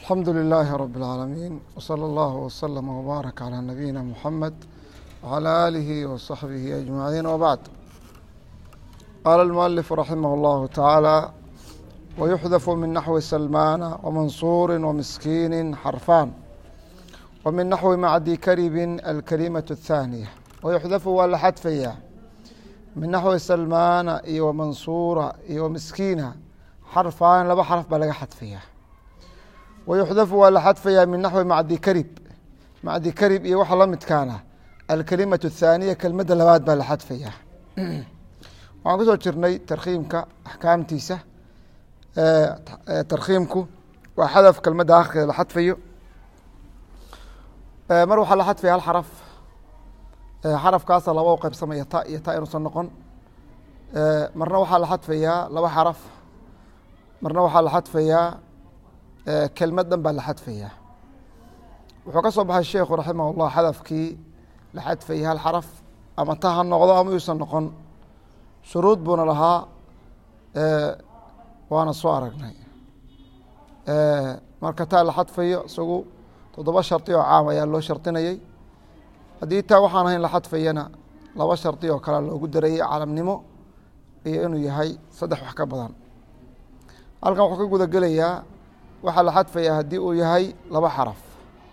الحمد لله رب العالمين وصلى الله وسلم وبارك على نبينا محمد وعلى آله وصحبه أجمعين وبعد. قال المؤلف رحمه الله تعالى: ويحذف من نحو سلمان ومنصور ومسكين حرفان، ومن نحو معدي كرب الكلمة الثانية. ويحذف waa la xadfaya min naxwi salmaana iyo wamansuura iyo wamiskiina xarfaan laba xarf baa laga xadfaya. wayuxdafu waa la xadfaya min naxwi macdi karib iyo waxa la midkaana alkalimatu athaaniya kelmadda labaad baa la xadfaya. waxaan kusoo jirnay tarkhiimka axkaamtiisa. tarkhiimku waa xadaf kelmadda akhirkeeda la xadfayo. mar waxaa la xadfaya hal xaraf, xarafkaasa laba u qaybsamaya ta iyo ta inuusan noqon. marna waxaa la xadfayaa laba xaraf, marna waxaa la xadfayaa kelmad dhan baa la xadfayaa. wuxuu ka soo baxay sheekhu raximah ullah xadafkii la xadfayay hal xaraf, ama ta ha noqdo ama yuusan noqon. shuruud buuna lahaa, waana soo aragnay. marka taa la xadfayo isagu 7 shardi oo caam ayaa loo shardinayay. haddii taa waxaan ahayn la xadfayana 2 shardi oo kale loogu darayay, calamnimo iyo inuu yahay 3 wax ka badan. halkan wuxuu ka guda gelayaa waxaa la xadfayaa haddii uu yahay 2 xaraf.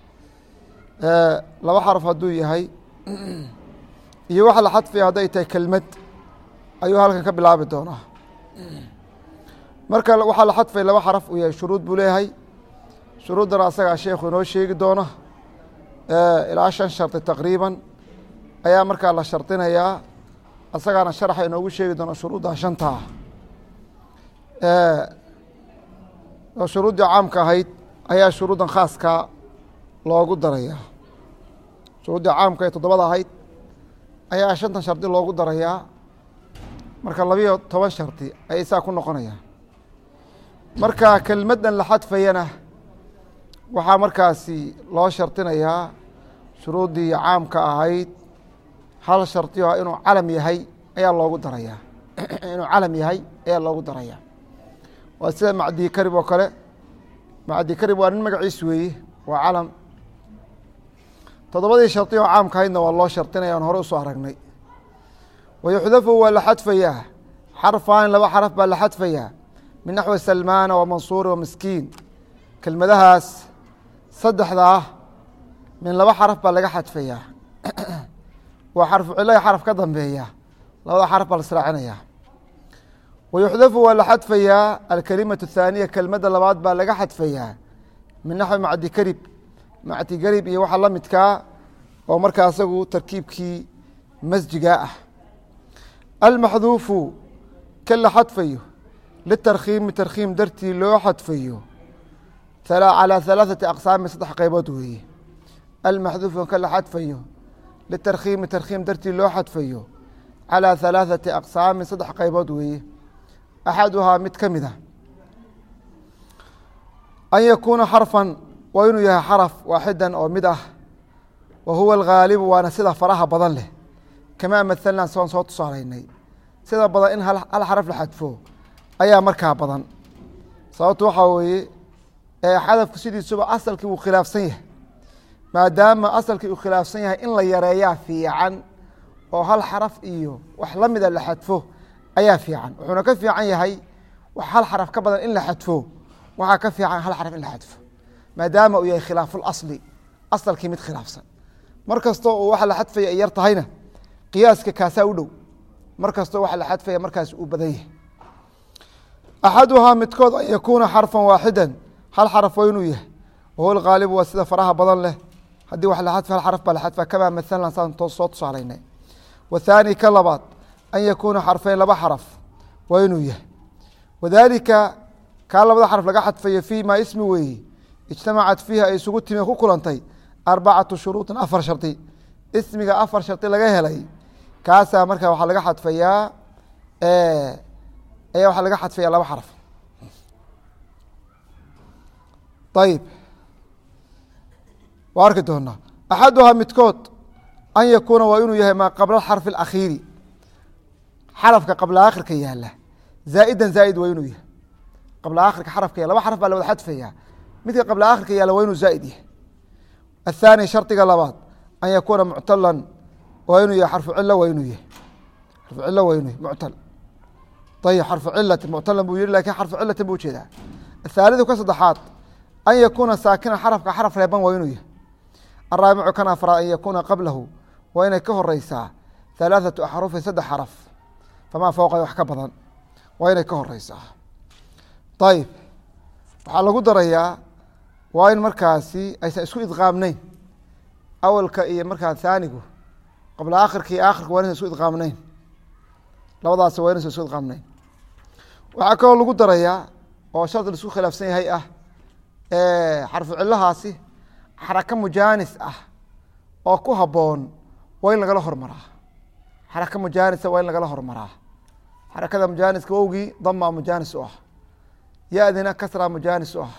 2 xaraf hadduu yahay iyo waxa la xadfaya hadday tahay kelmad ayuu halkan ka bilaabi doonaa. marka waxaa la xadfaya 2 xaraf uu yahay shuruud buu leeyahay. shuruuddana asagaa sheekhu inoo sheegi doona. ilaa 5 shardi taqriiban ayaa markaa la shardinayaa. asagaana sharaxa inoogu sheegi doona shuruudda 5ta ah. oo shuruuddii caamka ahayd ayaa shuruuddan khaaska loogu darayaa. shuruuddii caamka ee 7 ahayd ayaa 5tan shardi loogu darayaa. marka 12 shardi ayay saa ku noqonayaan. marka kelmaddan la xadfayana waxaa markaasi loo shardinayaa shuruuddii caamka ahayd hal shardi oo inuu calam yahay ayaa loogu darayaa. inuu calam yahay ayaa loogu darayaa. waa sida macdi karib oo kale. macdi karib waa nin magaciis weeye, waa calam. 7dii shardi oo caamka ahaydna waa loo shardinaya, aan hore usoo aragnay. wayuxdafu waa la xadfayaa xarfaan 2 xaraf baa la xadfayaa min naxwi salmaana wamansuuri wamiskiin. kelmadahaas 3da ah min 2 xaraf baa laga xadfayaa. waa xarfu cilahi xaraf ka dambeeya, 2da xaraf baa la israacinayaa. wayuxdafu waa la xadfayaa alkalimatu athaaniya kelmadda labaad baa laga xadfayaa min naxwi macdi karib iyo waxa la midkaa oo markaa asagu tarkiibkii masjigaa ah. almaxduufu kan la xadfayo litarkhiimi tarkhiim dartii loo xadfayo calىa 3 aqsaami 3 qaybood weeye. almaxduufu kan la xadfayo litarkhiimi tarkhiim dartii loo xadfayo calىa 3 aqsaami 3 qaybood weeye. axaduhaa mid ka mid a an yakuuna xarfan waa inuu yahay xaraf waaxidan oo mid ah. wa huwa algaalibu waana sida faraha badan leh. kamaa mahalnaa soon soo tusaalaynay, sida badan in hal xaraf la xadfo ayaa markaa badan. sababtu waxaa weeye xadafku sidiisuba asalkii uu khilaafsan yahay. maadaama asalkii uu khilaafsan yahay in la yareeyaa fiican oo hal xaraf iyo wax la mida la xadfo ayaa fiican. wuxuuna ka fiican yahay wax hal xaraf ka badan in la xadfo. waxaa ka fiican hal xaraf in la xadfo, maadaama uu yahay khilaafulasli, asalkii mid khilaafsan. mar kastoo uu waxa la xadfaya ay yar tahayna qiyaaska kaasaa u dhow. mar kastoo waxa la xadfaya markaas uu badan yahay. axaduhaa midkood an yakuuna xarfan waaxidan hal xaraf waa inuu yahay. wahuwa algaalibu waa sida faraha badan leh. haddii wax la xadfa hal xaraf baa la xadfa, kamaa mahalna saan soo tusaalaynay. wathaani ka labaad an yakuuna xarfayn 2 xaraf waa inuu yahay. wadaalika kaa 2 xaraf laga xadfayo fii maa ismi weeye ijtamacat fiiha ay isugu timi ku kulantay 4 shuruuطin 4 shardi. ismiga 4 shardi laga helay kaasaa markaa waxaa laga xadfayaa waxaa laga xadfaya 2 xaraf. ayib, waa arki doonaa. axaduhaa midkood an yakuuna waa inuu yahay maa qabla xarfi اakhiiri, xarafka qabla akhirka yaala zaa'idan zaa'id waa inuu yahay. qabla akhirka xarafka 2 xaraf baa la wada xadfaya. midka qabla aakhirka yaala waa inuu zaa'id yahay. الثاني shardiga labaad an yakuuna muctalan waa inuu yahay xarfu cilo waa inuu yahay xarfu cilo waa inuu yahay muctal. ayib xarfu cilati muctalan buu yihi lakin xarfu cilati buu ujeedaa. الثالث ka saddexaad an yakuuna saakina xarafka xaraf reeban waa inuu yahay. الرaabicu kan afraad an yakuuna qablahu waa inay ka horeysaa ثalaaثaةu axrufin saddex xaraf famaa fowqa wax ka badan waa inay ka horeysaa. ayib waxaa lagu darayaa waa in markaasi aysan isku idqaamnayn awalka iyo markaa haanigu qabla aakhirka iyo aakhirka waa inaysan isku idqaamnayn labadaas waa inaysan isku idqaamnayn. waxaa kaloo lagu darayaa oo shardi laisku khilaafsan yahay ah xarfu cilahaasi xaraka mujaanis ah oo ku haboon waa in lagala hormaraa. xaraka mujaanisa waa in lagala hormaraa. xarakada mujaaniska wowgii dama mujaanis u ah, ya-dina kasra mujaanis u ah,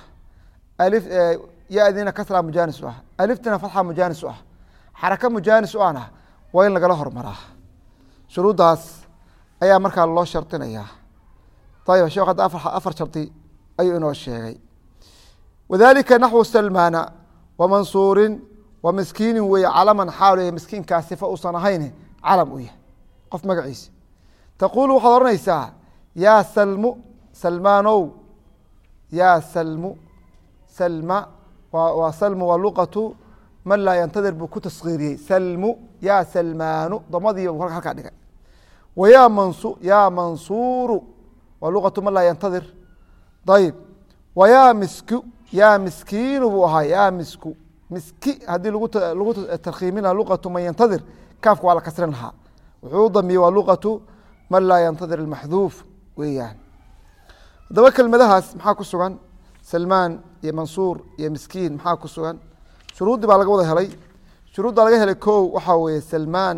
ya-dina kasra mujaanis u ah, aliftina fatxa mujaanis u ah. xaraka mujaanis u ahna waa in lagala hormaraa. shuruuddaas ayaa markaa loo shardinayaa. ayib sheekh hadda afar shardi ayuu inoo sheegay. wadalika naxwu salmaana wamansuurin wa miskiinin weeye calaman xaal yahay miskiinkaa sifa uusan ahayn calam u yahay qof magaciisa. taquulu waxaad ohanaysaa yaa salmu salmaanow, yaa salmu salma waa salmu waa luqatu man laa yantadir buu ku taskiiriyey salmu yaa salmaanu damadii halkaa dhigay. wayaa yaa mansuuru waa luqatu man laa yantadir. ayib wayaa misku yaa miskiinu buu ahaa yaa misku miski haddii lagu tarkiimina luqatu man yantadir kaafka waa la kasrin lahaa. wuxuu u damiyey waa luqatu man laa yantadir almaxduuf weeyaan. haddaba kelmadahaas maxaa ku sugan salmaan iyo mansuur iyo miskiin maxaa ku sugan? shuruuddii baa laga wada helay. shuruudda laga helay kow waxaa weeye salmaan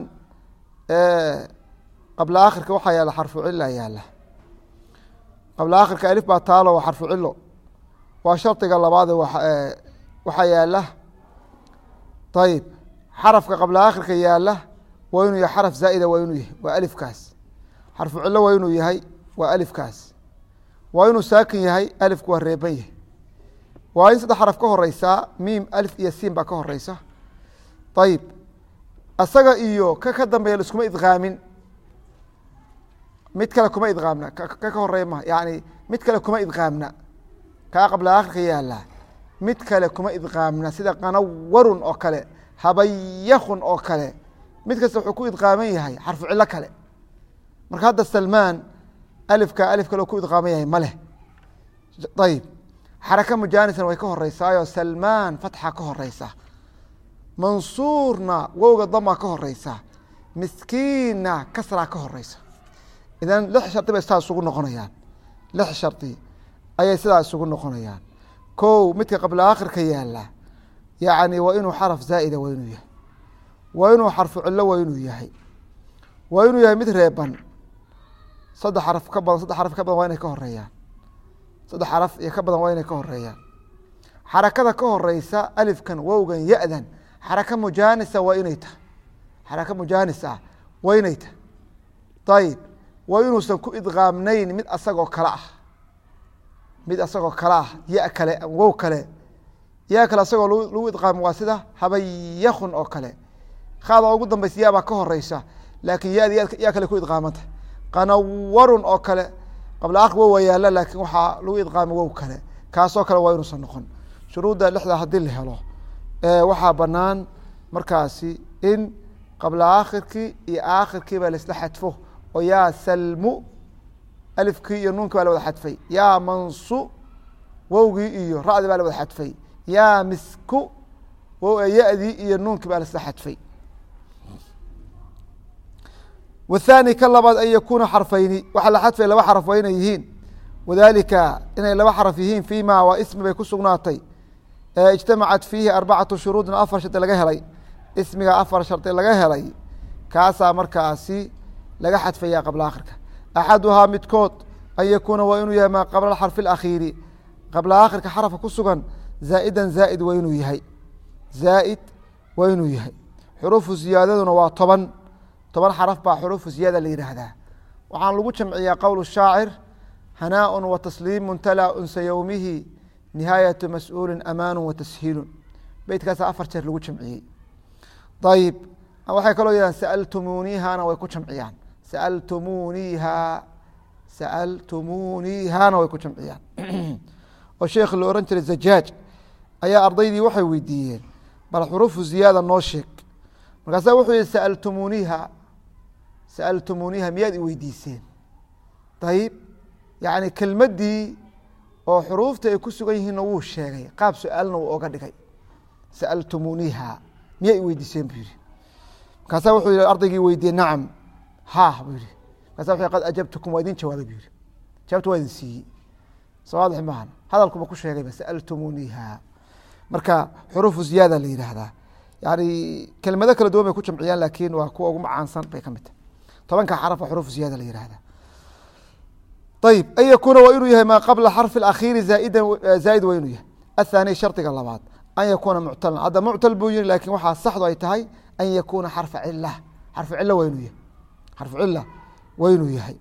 qabla aakhirka waxaa yaala xarfu cila yaala. qabla aakhirka alif baa taalo waa xarfu cilo waa shardiga labaade waxaa yaala. ayib xarafka qabla aakhirka yaala waa inuu yahay xaraf zaa'ida waa inuu yahay waa alifkaas. xarfu cilo waa inuu yahay waa alifkaas. waa inuu saakin yahay alifku waa reeban yahay. waa in saddex xaraf ka horeysaa miim alif iyo siin baa ka horeysa. ayib asaga iyo ka dambeeya laiskuma idqaamin mid kale kuma idqaamna ka horeeya ma yani mid kale kuma idqaamna kaa qabla aakhirka yaala mid kale kuma idqaamna sida qanawarun oo kale habayakun oo kale mid kasta wuxuu ku idqaaman yahay xarfu cilo kale. marka hadda salmaan alifka alif kale ku idqaaman yahay ma leh. ayib xaraka mujaanisna way ka horeysaayo salmaan fatxa ka horeysa, mansuurna wowga dama ka horeysa, miskiinna kasraa ka horeysa. idan lix shardi bay sidaa isugu noqonayaan. lix shardi ayay sidaa isugu noqonayaan. kow midka qabla aakhirka yaala yacni waa inuu xaraf zaa'ida waa inuu yahay. waa inuu xarfu cilo waa inuu yahay. waa inuu yahay mid reeban saddex xaraf ka badan saddex xaraf ka badan waa inay ka horeeyaan. saddex xaraf iyo ka badan waa inay ka horeeyaan. xarakada ka horeysa alifkan wowgan ya-dan xaraka mujaanisa waa inay tahay. xaraka mujaanis ah waa inay tahay. ayib waa inuusan ku idqaamnayn mid asagoo kale ah mid asagoo kale ah ya kale wow kale ya kale asagoo lagu idqaamo waa sida habayakun oo kale. qaada ugu dambeysa ya baa ka horeysa laakiin yadi ya kale ku idqaamanta. qanawarun oo kale qabla aakhir wow waa yaala laakiin waxaa lagu idqaamo wow kale kaasoo kale waa inuusan noqon. shuruudda lixda haddii la helo waxaa banaan markaasi in qabla aakhirkii iyo aakhirkiiba laisla xadfo oo yaa salmu alifkii iyo nuunkii baa la wada xadfay. yaa mansu wowgii iyo ra'dii baa la wada xadfay. yaa misku ya-dii iyo nuunkii baa laisla xadfay. والثاني ka labaad an yakuuna xarfayni waxaa la xadfay laba xaraf waa inay yihiin. wadalika inay laba xaraf yihiin fima waa ismi bay ku sugnaatay ijtamacat fiihi arbacatu shuruudin afar shardi laga helay. ismiga afar shardi laga helay kaasaa markaasi laga xadfaya qabla aakhirka. axaduhaa midkood an yakuuna waa inuu yahay maa qabla xarfi اakhiiri qabla aakhirka xarafka ku sugan zaa'idan zaa'id waa inuu yahay. zaa'id waa inuu yahay. xuruufu ziyaadaduna waa 10 xaraf baa xuruufu ziyaada la yidhaahdaa. waxaan lagu jamciyaa qowl shaacir hanaaء watasliimu talaa unsa yowmihi نihaayaة masؤuuli amaan watashiilu beytkaasa 4 jeer lagu jamciyey. ayib waxay kaloo yidhahan sa'altumuunihana way ku jamciyaan sa'altumuunihana way ku jamciyaan oo sheekh la oran jiray zajaaj ayaa ardaydii waxay weydiiyeen bal xuruufu ziyaada noo sheeg markaasaa wuxuu yihi sa'altumuuniha miyaad i weydiiseen. ayib yani kelmaddii oo xuruufta ay ku sugan yihiinna wuu sheegay qaab su-aalna wuu oga dhigay sa'altumuuniha miyaa i weydiiseen buu yihi markaasaa wuxuu yihi ardaygii weydiiyey nacam ha buu yihi markasa wuxuu qad ajabtukum waa idin jawaabay buu yihi jawaabta waa idin siiyey sawaadix maahan hadalkuba ku sheegayba sa'altumuuniha marka xuruufu ziyaada la yidhaahdaa yani kelmado kala duwan bay ku jamciyaan laakiin waa kuwa ugu macaansan bay ka mid tahay 10ka xaraf xuruufu ziyaada la yihahdaa. ayib an yakuuna waa inuu yahay maa qabla xarfi اakhiiri zaa'id waa inuu yahay. aلthaaniy shardiga labaad an yakuuna muctalan hadda muctal buu yihi lakin waxaa saxdu ay tahay an yakuuna xarfa cila xarfu cila waa inuu yahay xarfu cila waa inuu yahay.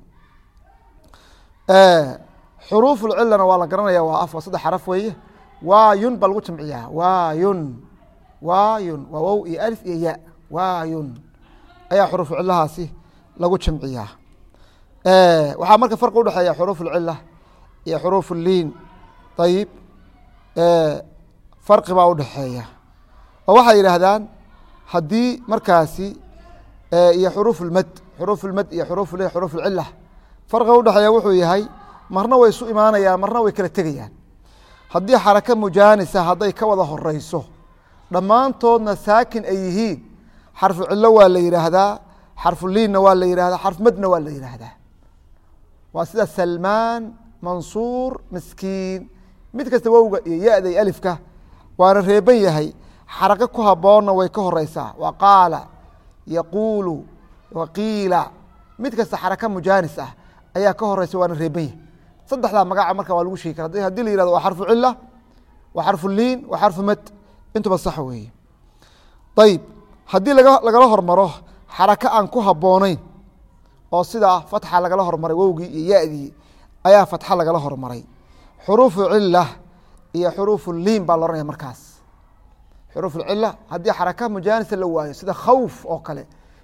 xuruuf cilana waa la garanaya waa 3 xaraf weeye waayun baa lagu jamciyaa waayun waa wow iyo alif iyo ya waayun ayaa xuruuf cilahaasi lagu jamciyaa. waxaa marka farqi udhexeeya xuruuf اlcila iyo xuruuf اliin. ayib farqi baa udhexeeya oo waxay yidhaahdaan haddii markaasi iyo xuruuf اlmad iyo xuruuf اlcila farqiga udhexeeya wuxuu yahay marna way isu imaanayaan marna way kala tegayaan. haddii xaraka mujaanisa hadday ka wada horeyso dhammaantoodna saakin ay yihiin xarfu cilo waa la yidhaahdaa xarfu liinna waa la yihahdaa xarf madna waa la yidhaahdaa. waa sida salmaan mansuur miskiin mid kasta wowga iyo ya-da iyo alifka waana reeban yahay xarako ku haboonna way ka horeysaa waa qaala yaquulu waqiila mid kasta xaraka mujaanis ah ayaa ka horeysa waana reeban yahay. 3daa magaca marka waa lagu sheegi kara hadii la yihahdo waa xarfu cila waa xarfu liin waa xarfu mad intuba sax weeye. ayib haddii lagala hormaro xarako aan ku habooneyn oo sida fatxa lagala hormaray wowgii iyo ya-dii ayaa fatxa lagala hormaray xuruufu cila iyo xuruufu liin baa loranaya markaas. xuruuf cila haddii xaraka mujaanisa la waayo sida khawf oo kale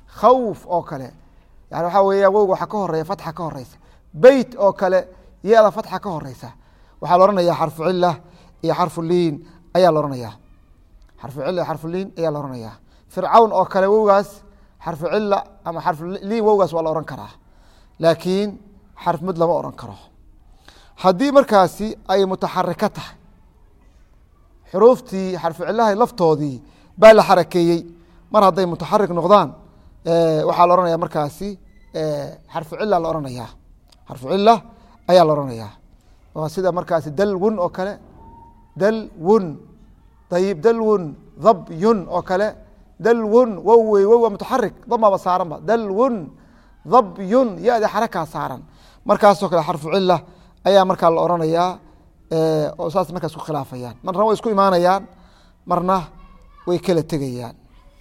yani waxaa weya wowga waxaa ka horeya fatxa ka horeysa beyt oo kale ya-da fatxa ka horeysa waxaa la ohanaya xarfu cila iyo xarfu liin ayaa la ohanaya xarfu cila iyo xarfu liin ayaa la ohanaya. fircawn oo kale wowgaas xarfu cila ama xarfu liin wowgaas waa la ohan karaa laakiin xarf mid lama ohan karo. haddii markaasi ay mutaxarika tahay xuruuftii xarfu cilaha laftoodii baa la xarakeeyey mar hadday mutaxarik noqdaan waxaa la ohanaya markaasi xarfu cila la ohanaya xarfu cila ayaa la ohanaya. waa sida markaasi dalwun oo kale dalwun ayib dalwun dhabyun oo kale dalwun wow wey wow waa mutaxarik damaba saaranba dalwun dhabyun ya-da xarakaa saaran markaasoo kale xarfu cila ayaa markaa la oranayaa oo saas markaa isku khilaafayaan marna way isku imaanayaan marna way kala tegayaan.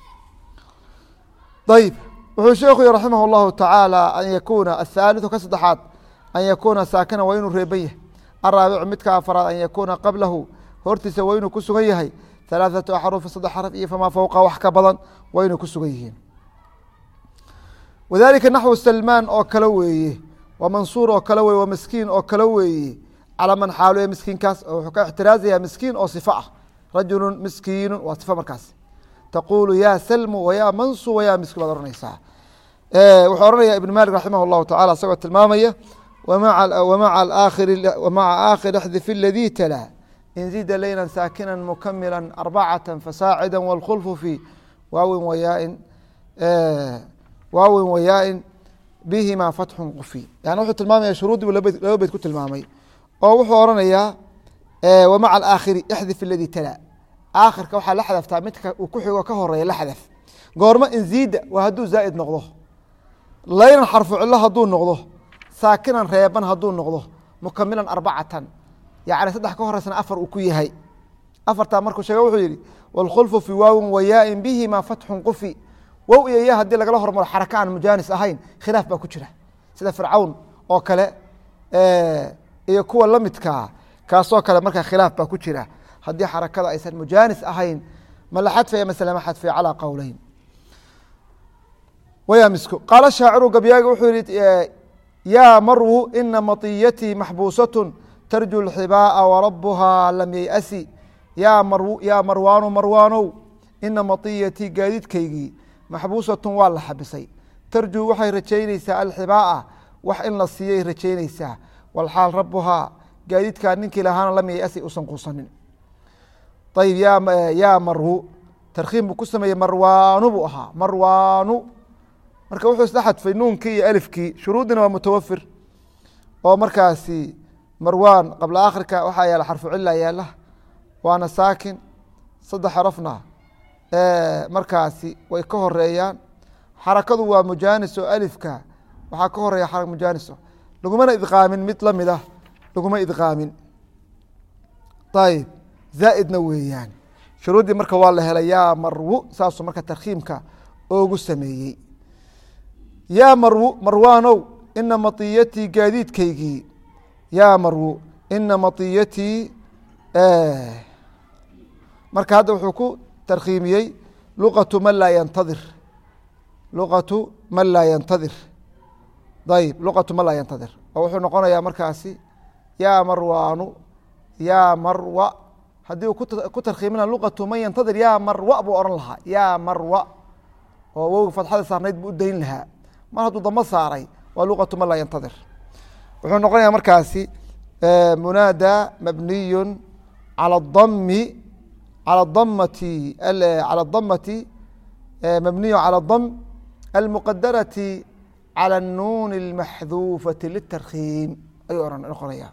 ayib wuxuu sheekhu yihi raximah اllahu tacaala an yakuuna aلthaaliثu ka saddexaad an yakuuna saakina waa inuu reeban yahay. araabicu midka afaraad an yakuuna qablahu hortiisa waa inuu ku sugan yahay 3 axrufi 3 xarf iyo famaa fowqa wax ka badan waa inay ku sugan yihiin. wadalika naxwu salmaan oo kale weeye waa mansuur oo kale weye waa miskiin oo kale weeye calaa man xaalo ee miskiinkaas oo wuxuu ka ixtiraazaya miskiin oo sifo ah rajulu miskiinu waa sifo markaas taquulu ya salmu wayaa mansu wayaa miskiin baad ohanaysaa. wuxuu ohanaya ibn malik raximah اllahu tacala isagoo tilmaamaya wamaca aakhir xdif اladii talaa in zida leyla saakina mukamila 4 fasaacida wاlkhulfu fi waawin wayaain bihima fatxun qufi yani wuxuu tilmaamaya shuruudii buu laba beyd ku tilmaamay oo wuxuu oranayaa wamaca alaakhiri ixdif aladii talaa aakhirka waxaa la xadaftaa midka uu ku xigo ka horeeya la xadaf goormo in ziida waa hadduu zaa'id noqdo laylan xarfu cilo hadduu noqdo saakinan reeban hadduu noqdo mukamilan 4 yani 3 ka horeysana 4 uu ku yahay 4taa markuu sheega wuxuu yihi wاlkhulfu fi waawin wayaain bihima fatxun qufi wow iyo ya haddii lagala hormaro xaraka aan mujaanis ahayn khilaaf baa ku jira sida fircawn oo kale iyo kuwa lamidkaa kaasoo kale markaa khilaaf baa ku jira haddii xarakada aysan mujaanis ahayn ma la xadfaya mase lama xadfaya calaa qowleyn. wayamisku qaala shaaciru gabyaagi wuxuu yihi yaa marwu ina matiyatii maxbuusatun tarju lxibaa'a warabuhaa lam yayasi yaa marwaanu marwaanow ina matiyatii gaadiidkaygii maxbuusatun waa la xabisay tarjuu waxay rajaynaysaa alxibaa'a wax in la siiyay rajaynaysaa walxaal rabuhaa gaadiidkaa ninkii lahaana lam yayasi usan quusanin. ayib yaa marwu tarkhiim buu ku sameeyey marwaanu buu ahaa marwaanu marka wuxuu isla xadfay nuunkii iyo alifkii shuruudina waa mutawafir oo markaasi marwaan qabla akhirka waxaa yaala xarfu cila yaala waana saakin 3 xarafna markaasi way ka horeeyaan xarakadu waa mujaanis oo alifka waxaa ka horeeya xaraka mujaaniso lagumana idqaamin mid lamid ah laguma idqaamin. ayib zaa'idna weeyaan shuruuddii marka waa la helay yaa marwu saasuu marka tarkhiimka oogu sameeyey. yaa marwu marwaanow ina matiyatii gaadiidkaygii yaa marwu ina matiyatii marka hadda wuxuu ku tarkhiimiyey luqatu man laa yantadir luqatu man laa yantadir ayib luqatu man laa yantadir oo wuxuu noqonayaa markaasi yaa marwaanu yaa marwa haddii uu ku tarkhiimina luqatu man yantadir yaa marwa buu ohan lahaa yaa marwa oo wowga fatxada saarnayd buu u dayn lahaa mar hadduu damo saaray waa luqatu man laa yantadir wuxuu noqonayaa markaasi munaada mabniyu calى الdami calى الdamati mabniyu calى الdam almuqadarati calى الnuun الmaxduufati liلtarkhiim ayuu noqonaya.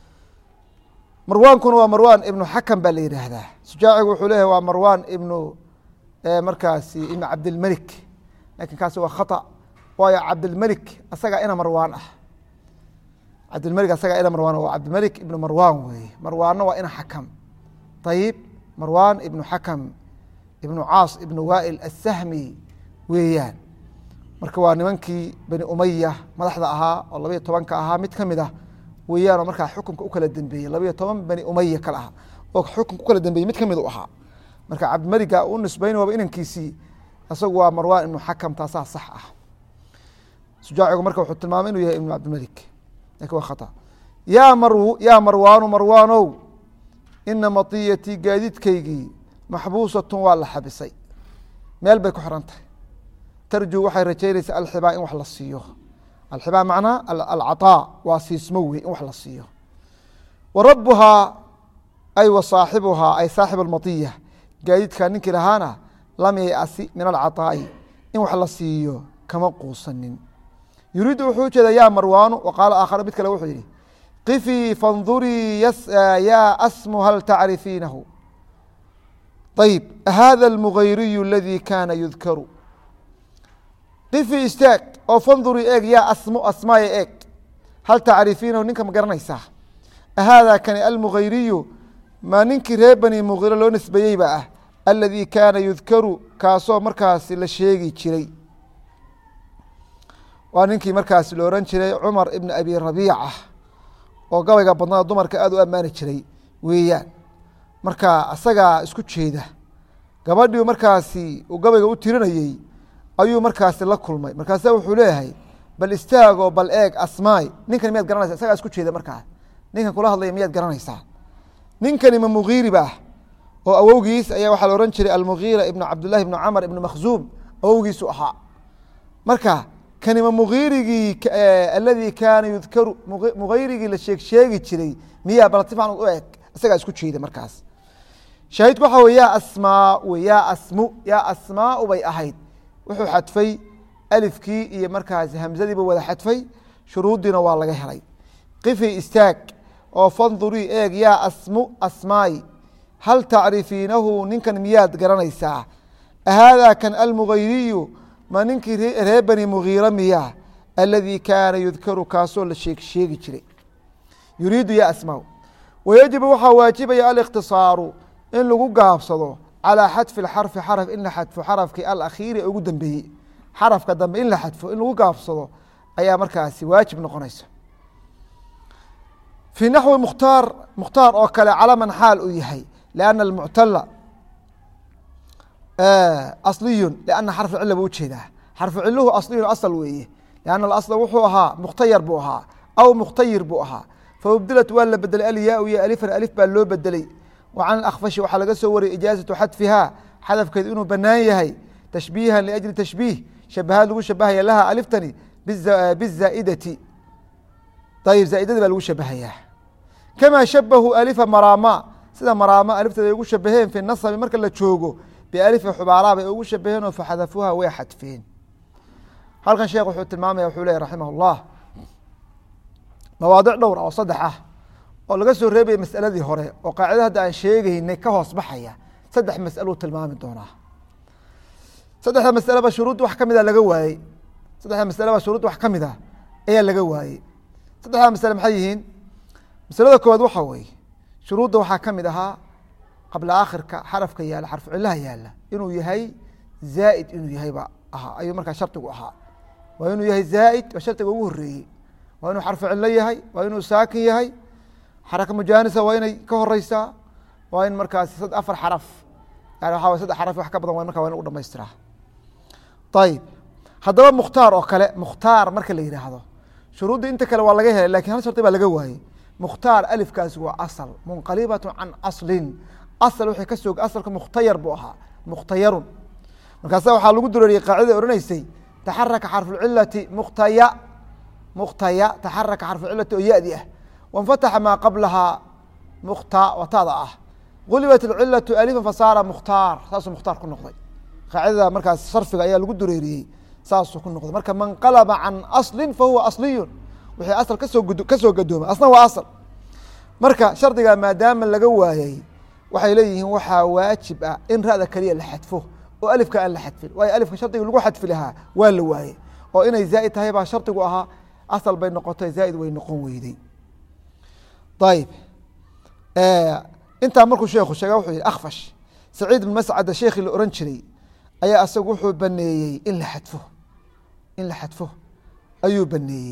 marwaankuna waa marwan ibnu xakam baa la yidhaahdaa sujaacigu wuxuu leeyahay waa marwan ibnu markaasi ibn cabdilmelik lakin kaasi waa khaطأ waayo cabdilmelik asagaa ina marwaan ah cabdilmelik asagaa ina marwaan waa cabdilmelik ibnu marwan weeye marwaanna waa ina xakam ayib marwan ibnu xakam ibnu caas ibnu waa'il asahmi weeyaan marka waa nimankii bani umaya madaxda ahaa oo 12 ahaa mid kamid ah weeyaan oo markaa xukunka u kala dambeeyey 12 bani umaya kale ah oo xukunka u kala dambeeyey mid kamid u ahaa marka cabdilmeliga u nisbayn waaba inankiisii isagu waa marwan ibnu xakam taasaa sax ah sujaacigu marka wuxuu tilmaamay inuu yahay ibnu cabdilmelik lakin waa khata. yaa marwaanu marwaanow ina matiyatii gaadiidkaygii maxbuusatun waa la xabisay meel bay ku xiran tahay tarjuu waxay rajaynaysaa alxibaa in wax la siiyo alxibaa macnaa alcaطaa waa siismo wey in wax la siiyo wa rabuhaa ay wa saaxibuhaa ay saaxib almatiya gaadiidkaa ninkii lahaana lam yayasi min alcaطaa'i in wax la siiyo kama quusanin. yuriidu wuxuu ujeeda yaa marwaanu waqaala aakhar mid kale wuxuu yihi qifii fandurii yaa asmu hal tacrifiinahu ayib hada almugayriyu aladii kaana yudkaru qifii istaag oo fandurii eeg yaa asmu asmaaya eeg hal tacrifiinahu ninka ma garanaysaa ahaadaa kani almugayriyu ma ninkii reer bani mugiire loo nisbeeyey ba ah aladii kaana yudkaru kaasoo markaasi la sheegi jiray waa ninkii markaasi la oran jiray cumar ibn abi rabiica oo gabayga badnada dumarka aad u ammaani jiray weeyaan marka asagaa isku jeeda gabadhii markaasi uu gabayga u tirinayey ayuu markaasi la kulmay markaasa wuxuu leeyahay bal istaagoo bal eeg asmaay ninkan miyaad garanaysa isagaa isku jeeda markaa ninkan kula hadlaya miyaad garanaysaa ninkani ma mugiiri ba ah oo awowgiis ayaa waxaa la ohan jiray almugiira ibnu cabdullahi ibnu camar ibnu makhzuum awowgiisu ahaa marka kanima mugiirigii aladii kaana yudkaru mugayrigii la sheegi jiray miyaa bal sifan u eg isagaa isku jeeda markaas shaahidku waxaa wey yaa asmaa wey yaa asmaau bay ahayd wuxuu xadfay alifkii iyo markaas hamzadiiba wada xadfay shuruuddiina waa laga helay qifii istaag oo fandurii eeg yaa asmu asmaay hal tacrifiinahu ninkan miyaad garanaysaa ahaadaa kan almugayriyu ma ninkii reer bani mugiira miya aladii kaana yudkaru kaasoo la sheegi jiray yuriidu ya asmaa wayajibu waxaa waajibaya alikhtisaaru in lagu gaabsado calىa xadfi اxarfi xarf in la xadfo xarafkii alakhiiri ugu dambeeyey xarafka dambe in la xadfo in lagu gaabsado ayaa markaasi waajib noqonaysa في نحو مkhtaar oo kale calaman xaal uu yahay لأن المctala أصliy لأna xarف cila bu ujeedaa xarfu ciluhu aصliyu asl weeye لأن اأصل wuxuu ahaa mkhtayar buu ahaa aw mkhtayir buu ahaa faubdilat waa la bedelay alyaa iyo alifan alif baa loo bedelay وcan اأkfashi waxaa laga soo wariyay ijaaزaةu xadfiha xadafkeedu inuu banaan yahay tashbiihan لأجli tashbiih shabahaad lagu shabahaya laha aliftani bالzaa'idati ayb zaa'idadii baa lagu shabahayaa kamaa shabahuu alifa maraama sida maraama alifteeda ay ugu shabaheen fi nasabi marka la joogo bialifi xubaara bay ugu shabaheen oo faxadafuuha way xadfeen halkan sheekh wuxuu tilmaamaya wuxuu leeyahy raximah اllah mawaadic dhowr oo saddex ah oo laga soo reebaya masaladii hore oo qaacida hadda aan sheegaynay ka hoos baxaya saddex mas'aluu tilmaami doonaa saddexda masaleba shuruud wax kamida laga waayey saddexda masaleba shuruud wax kamida ayaa laga waayey saddexda masale maxay yihiin masalada koowaad waxaa weeye shuruudda waxaa kamid ahaa qabla aakhirka xarafka yaala xarfu cilaha yaala inuu yahay zaa'id inuu yahay ba ahaa ayuu markaa shardigu ahaa waa inuu yahay zaa'id waa shardiga ugu horeeyey waa inuu xarfu cilo yahay waa inuu saakin yahay xaraka mujaanisa waa inay ka horeysaa waa in markaasi afar xaraf yani waxa way saddex xaraf wax ka badan waa marka waa in u dhamaystiraa ayib haddaba mukhtaar oo kale mukhtaar marka la yidhaahdo shuruudda inta kale waa laga helay lakin hal shardi baa laga waayey mukhtaar alifkaasi waa asl munqalibatu can aslin asl wixii kasoo asalka mukhtayar buu ahaa mukhtayarun markaasa waxaa lagu dureeriyey qaacidada odhanaysay taxaraka xarfucilati mukhtaya taxaraka xarfucilati oo ya-di ah wanfataxa maa qablahaa mukta watada ah gulibat alcilatu alifan fasaara mukhtaar saasuu mukhtaar ku noqday qaacidada markaas sarfiga ayaa lagu dureeriyey saasuu ku noqday marka man qalaba can aslin fahuwa asliyun wixii asal kasoo gadoomay asna waa asl marka shardiga maadaama laga waayey waxay leeyihiin waxaa waajib ah in ra'da keliya la xadfo oo alifka aan la xadfin waayo alifka shardiga lagu xadfi lahaa waa la waayey oo inay zaa'id tahay baa shardigu ahaa asal bay noqotay zaa'id way noqon weyday ayib intaa markuu sheekhu sheega wuxuu yihi akfash saciid bin mascada sheekhii la oran jiray ayaa asagu wuxuu baneeyey in la xadfo ayuu baneeyey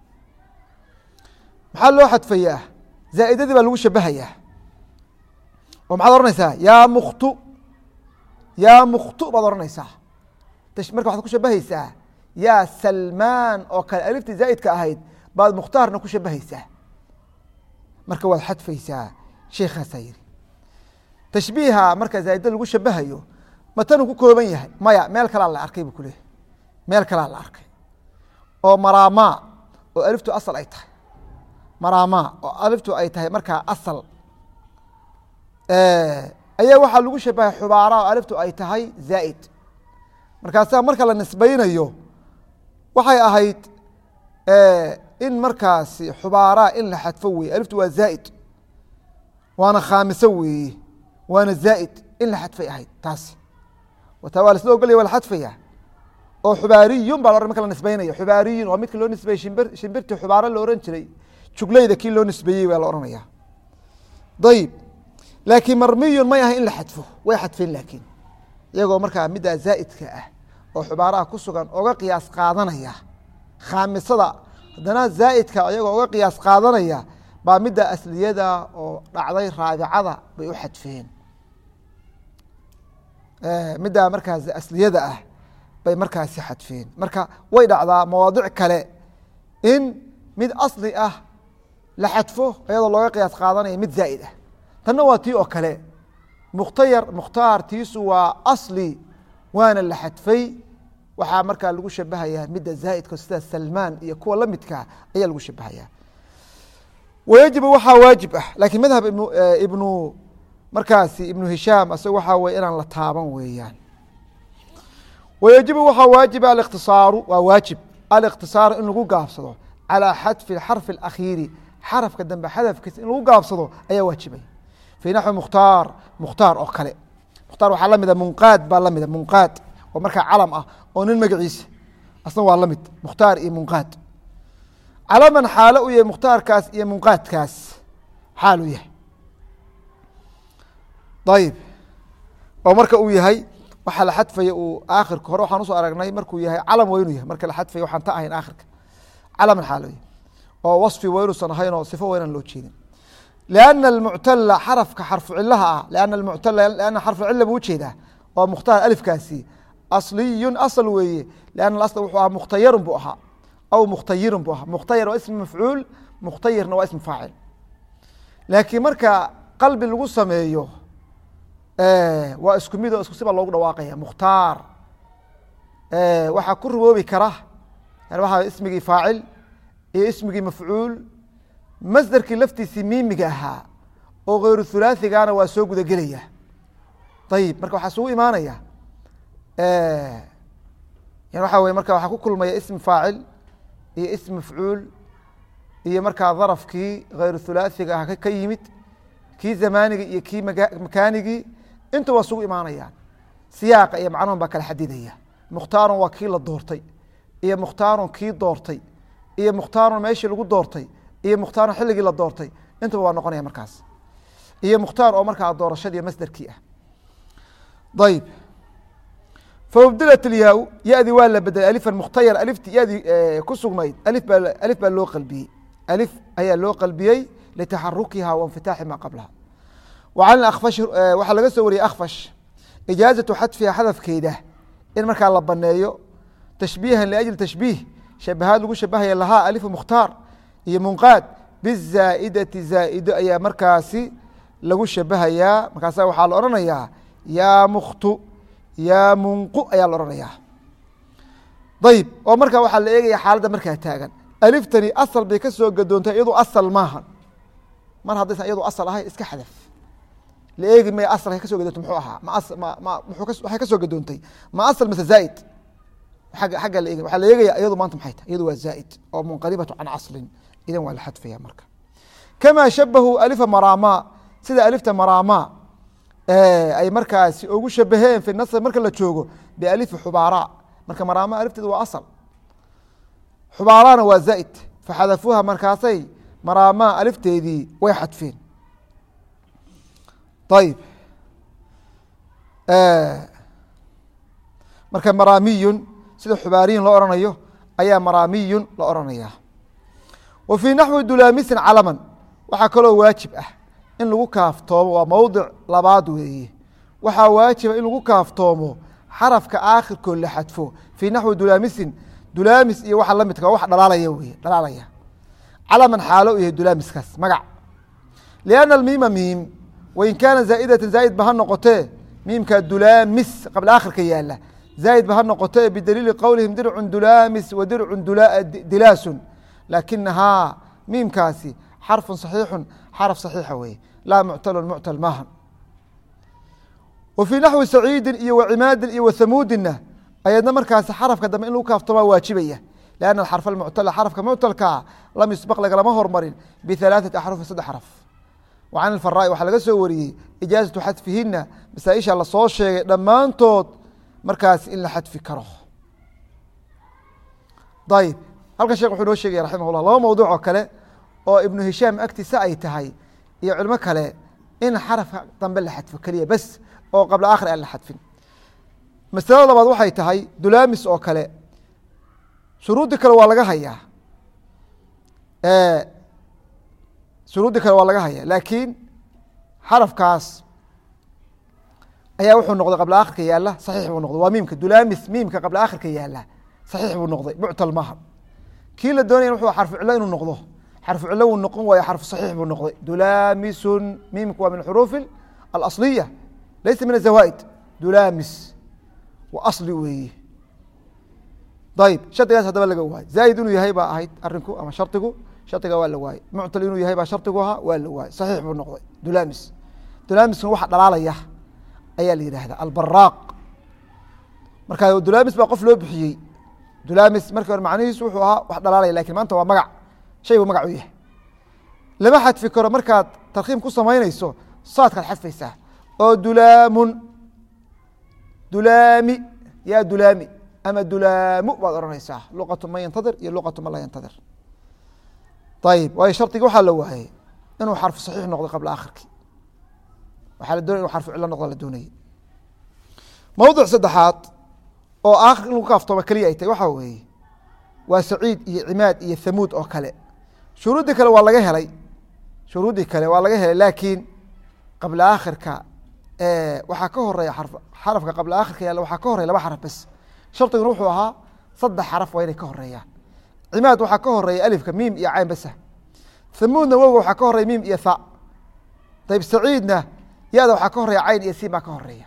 maxaa loo xadfayaa zaa'idadii baa lagu shabahayaa oo maxaad ohanaysaa yaa muktu baad ohanaysaa marka waxaad ku shabahaysaa yaa salmaan oo kale aliftii zaa'idka ahayd baad mukhtaarna ku shabahaysaa marka waad xadfaysaa sheekaasaa yihi tashbiiha marka zaa'ida lagu shabahayo matanuu ku kooban yahay maya meel kalaa la arkay buu kuleeyahy meel kalaa la arkay oo maraama oo aliftu asal ay tahay maraama oo aliftu ay tahay markaa asal ayaa waxaa lagu shabahay xubaara oo aliftu ay tahay zaa'id markaasaa marka la nisbaynayo waxay ahayd in markaasi xubaara in la xadfo weye aliftu waa zaa'id waana khaamiso weeye waana zaa'id in la xadfay ahayd taasi wataa waa lasla ogolaya waa la xadfaya oo xubaariyun baa la marka la nisbaynayo xubaariyun waa midka loo nisbeeyey shimbirtii xubaaro la ohan jiray jugleyda kii loo nisbeeyey baa la ohanaya ayib laakiin marmiyun may ahay in la xadfo way xadfeen laakiin iyagoo markaa middaa zaa'idka ah oo xubaaraha ku sugan oga qiyaas qaadanaya khaamisada haddana zaa'idka iyagoo oga qiyaas qaadanaya baa midda asliyada oo dhacday raabicada bay u xadfeen middaa markaas asliyada ah bay markaasi xadfeen marka way dhacdaa mawaadic kale in mid asli ah la xadfo iyadoo looga qiyaas qaadanaya mid zaa'id ah tanna waa tii oo kale mukhtaar tiisu waa asli waana la xadfay waxaa markaa lagu shabahayaa midda zaa'idka sida salmaan iyo kuwa la midkaa ayaa lagu shabahayaa wayajibu waxaa waajib ah laakiin madhab ibnu markaasi ibnu hishaam isaga waxaa weye inaan la taaban weeyaan wayajibu waxaa waajiba alikhtisaaru waa waajib alikhtisaaru in lagu gaabsado calىa xadfi xarfi اakhiiri xarafka dambe xadafkiisa in lagu gaabsado ayaa waajibay fii naxwi mukhtaar oo kale mukhtaar waxaa lamida munqaad baa lamida munqaad oo markaa calam ah oo nin magaciisa asna waa lamid mukhtaar iyo munqaad calaman xaalo u yahay mukhtaarkaas iyo munqaadkaas xaal u yahay ayib oo marka uu yahay waxaa la xadfaya uu aakhirka hore waxaan usoo aragnay markuu yahay calam waa inuu yahay marka la xadfaya waxaan ta ahayn aakhirka calaman xaalo yahay oo wasfi weynuusan ahayn oo sifo weynaan loo jeedin لأن المعتل xرفka xرف cilaha ah لأن xرف cila buu ujeedaa oo مkhtaar alifkaasi أصliy aصل weeye لأن aصل wuxuu ahaa mkhtayaru buu ahaa aw mkhtayiru buu ahaa mkhtayer waa ism mafcuul mkhhtayirna waa ism faacil laakiin marka qalbi lagu sameeyo waa isku mid oo isku siba loogu dhawaaqaya mukhtaar waxaa ku ruboobi kara waa ismigii faacil iyo ismigii mafcuul masderkii laftiisii miimiga ahaa oo kayru hulaaثigana waa soo guda gelaya ayib marka waxaa isugu imaanaya waxa wey marka waxaa ku kulmaya ism faacil iyo ism mafcuul iyo markaa darafkii kayru hulaaثiga ah ka yimid kii zamaanigii iyo kii makaanigii inta waa isugu imaanayaan siyaaqa iyo macnuhun baa kala xadidaya mukhtaarun waa kii la doortay iyo mukhtaarun kii doortay iyo mukhtaarun meeshii lagu doortay iyo mukhtaarun xilligii la doortay intaba waa noqonaya markaas iyo mukhtaar oo markaa doorashadii masderkii ah ayb faubdilat ilyaa yadi waa la bedelay alifan mukhtayar alifti yadi ku sugnayd alif baa loo qalbiyey alif ayaa loo qalbiyey litaxarukiha wainfitaaxi maa qablaha wacan akfash waxaa laga soo wariyey akfash ijaazatu xadfiha xadafkeeda in markaa la baneeyo tashbiihan liajli tashbiih shabahaad lagu shabahaya lahaa alifu mukhtaar iyo munqaad bizaa'idati zaa'ido ayaa markaasi lagu shabahayaa markaasa waxaa la odhanayaa yaa mukhtu yaa munqu ayaa la odhanayaa ayib oo markaa waxaa la eegaya xaaladda markaa taagan aliftani asal bay ka soo gadoontay iyadu asal maaha mar haddaysan iyadu asal ahay iska xadaf la eegi maya asalkay ka so gadoontay muxuu ahaa waxay ka soo gadoontay ma asal mase zaa'id agga la eeg waxaa la eegaya iyadu maanta maxay tahay iyadu waa zaa'id oo munqalibatu can aslin idan waa la xadfaya marka kamaa shabahuu alifa marama sida alifta marama ay markaasi ugu shabaheen fi nasr marka la joogo bialifi xubaara marka marama alifteedu waa asal xubaarana waa zaa'id faxadafuuha markaasay marama alifteedii way xadfeen ayib marka maramiyun sida xubaariyun loo oranayo ayaa maramiyun la oranaya wa fii naxwi dulaamisin calaman waxaa kaloo waajib ah in lagu kaaftoomo waa mowdic labaad weeye waxaa waajiba in lagu kaaftoomo xarafka aakhirkood la xadfo fii naxwi dulaamisin dulaamis iyo waxa la midka wax dhalaalaya weye dhalaalaya calaman xaalo u yahay dulaamiskaas magac lianna almiima miim wain kaana zaa'idatan zaa'id ba ha noqotee miimka dulaamis qabla aakhirka yaala zaa'id ba ha noqotee bidaliili qowlihim dircun dulaamis wa dircun dilaasun laakinahaa miimkaasi xarfun saxiixun xaraf saxiixa weye laa muctalun muctal maaha wa fii naxwi saciidin iyo wacimaadin iyo wathamuudinna ayadna markaasi xarafka dambe in lagu kaaftoomaa waajibaya lianna axarfa almuctala xarafka muctalkaa lam yusbaq lagalama hormarin bihalaaثati axrufin saddex xaraf wa can alfaraa'i waxaa laga soo wariyey ijaazatu xadfihina masaaisha lasoo sheegay dhammaantood markaasi in la xadfi karo ayib halkan sheekh wuxuu noo sheegaya raximah llah laba mawduuc oo kale oo ibnu hishaam agtiisa ay tahay iyo culimo kale in xarafka dambe la xadfo keliya bes oo qabla aakhir aan la xadfin masalada labaad waxay tahay dulaamis oo kale shuruudi kale waa laga hayaa shuruudi kale waa laga hayaa laakiin xarafkaas ayaa wuxuu noqday qabla aakhirka yaala saxiix buu noqday waa miimka dulaamis miimka qabla aakhirka yaala saxiix buu noqday muctal maaha kii la doonaya wuxuu xarfu cilo inuu noqdo xarfu cilo wuu noqon waayo xarfu saxiix buu noqday dulaamisun miimka waa min xuruufi alasliya laysa min azawaa'id dulaamis waa asli weeye ayib shardigaas haddaba laga waayo zaa'id inuu yahay baa ahayd arinku ama shardigu shardiga waa la waayey muctal inuu yahay baa shardigu ahaa waa la waayey saxiix buu noqday dulaamis dulaamisna waxa dhalaalaya ayaa la yidhaahdaa albaraaq marka dulaamis baa qof loo bixiyey dulaamis markii hore macnihiisu wuxuu ahaa wax dhalaalaya lakin maanta waa magac shay buu magac u yahay lama xadfi karo markaad tarkiim ku samaynayso saadkaad xadfaysaa oo dulaamun dulaami yaa dulaami ama dulaamu baad odhanaysaa luqatu man yantadir iyo luqatu man laa yantadir ayib waayo shardiga waxaa la waayey inuu xarfu saxiix noqdo qabla aakhirki waxaa la doonay inu xarfu cilo noqdo la doonayey mowdic saddexaad oo aakhir in lagu kaaftoomo keliya ay tahay waxaa weeye waa saciid iyo cimaad iyo thamuud oo kale shuruudii kale waa laga helay shuruudii kale waa laga helay laakiin qabla aakhirka waxaa ka horeeya xarafka qabla aakhirka yaalla waxaa ka horeeya laba xaraf bas shardiguna wuxuu ahaa 3 xaraf waa inay ka horeeyaan cimaad waxaa ka horeeya alifka miim iyo cayn basa thamuudna wowga waxaa ka horeeya miim iyo tha dayb saciidna ya-da waxaa ka horeeya cayn iyo siin baa ka horeeya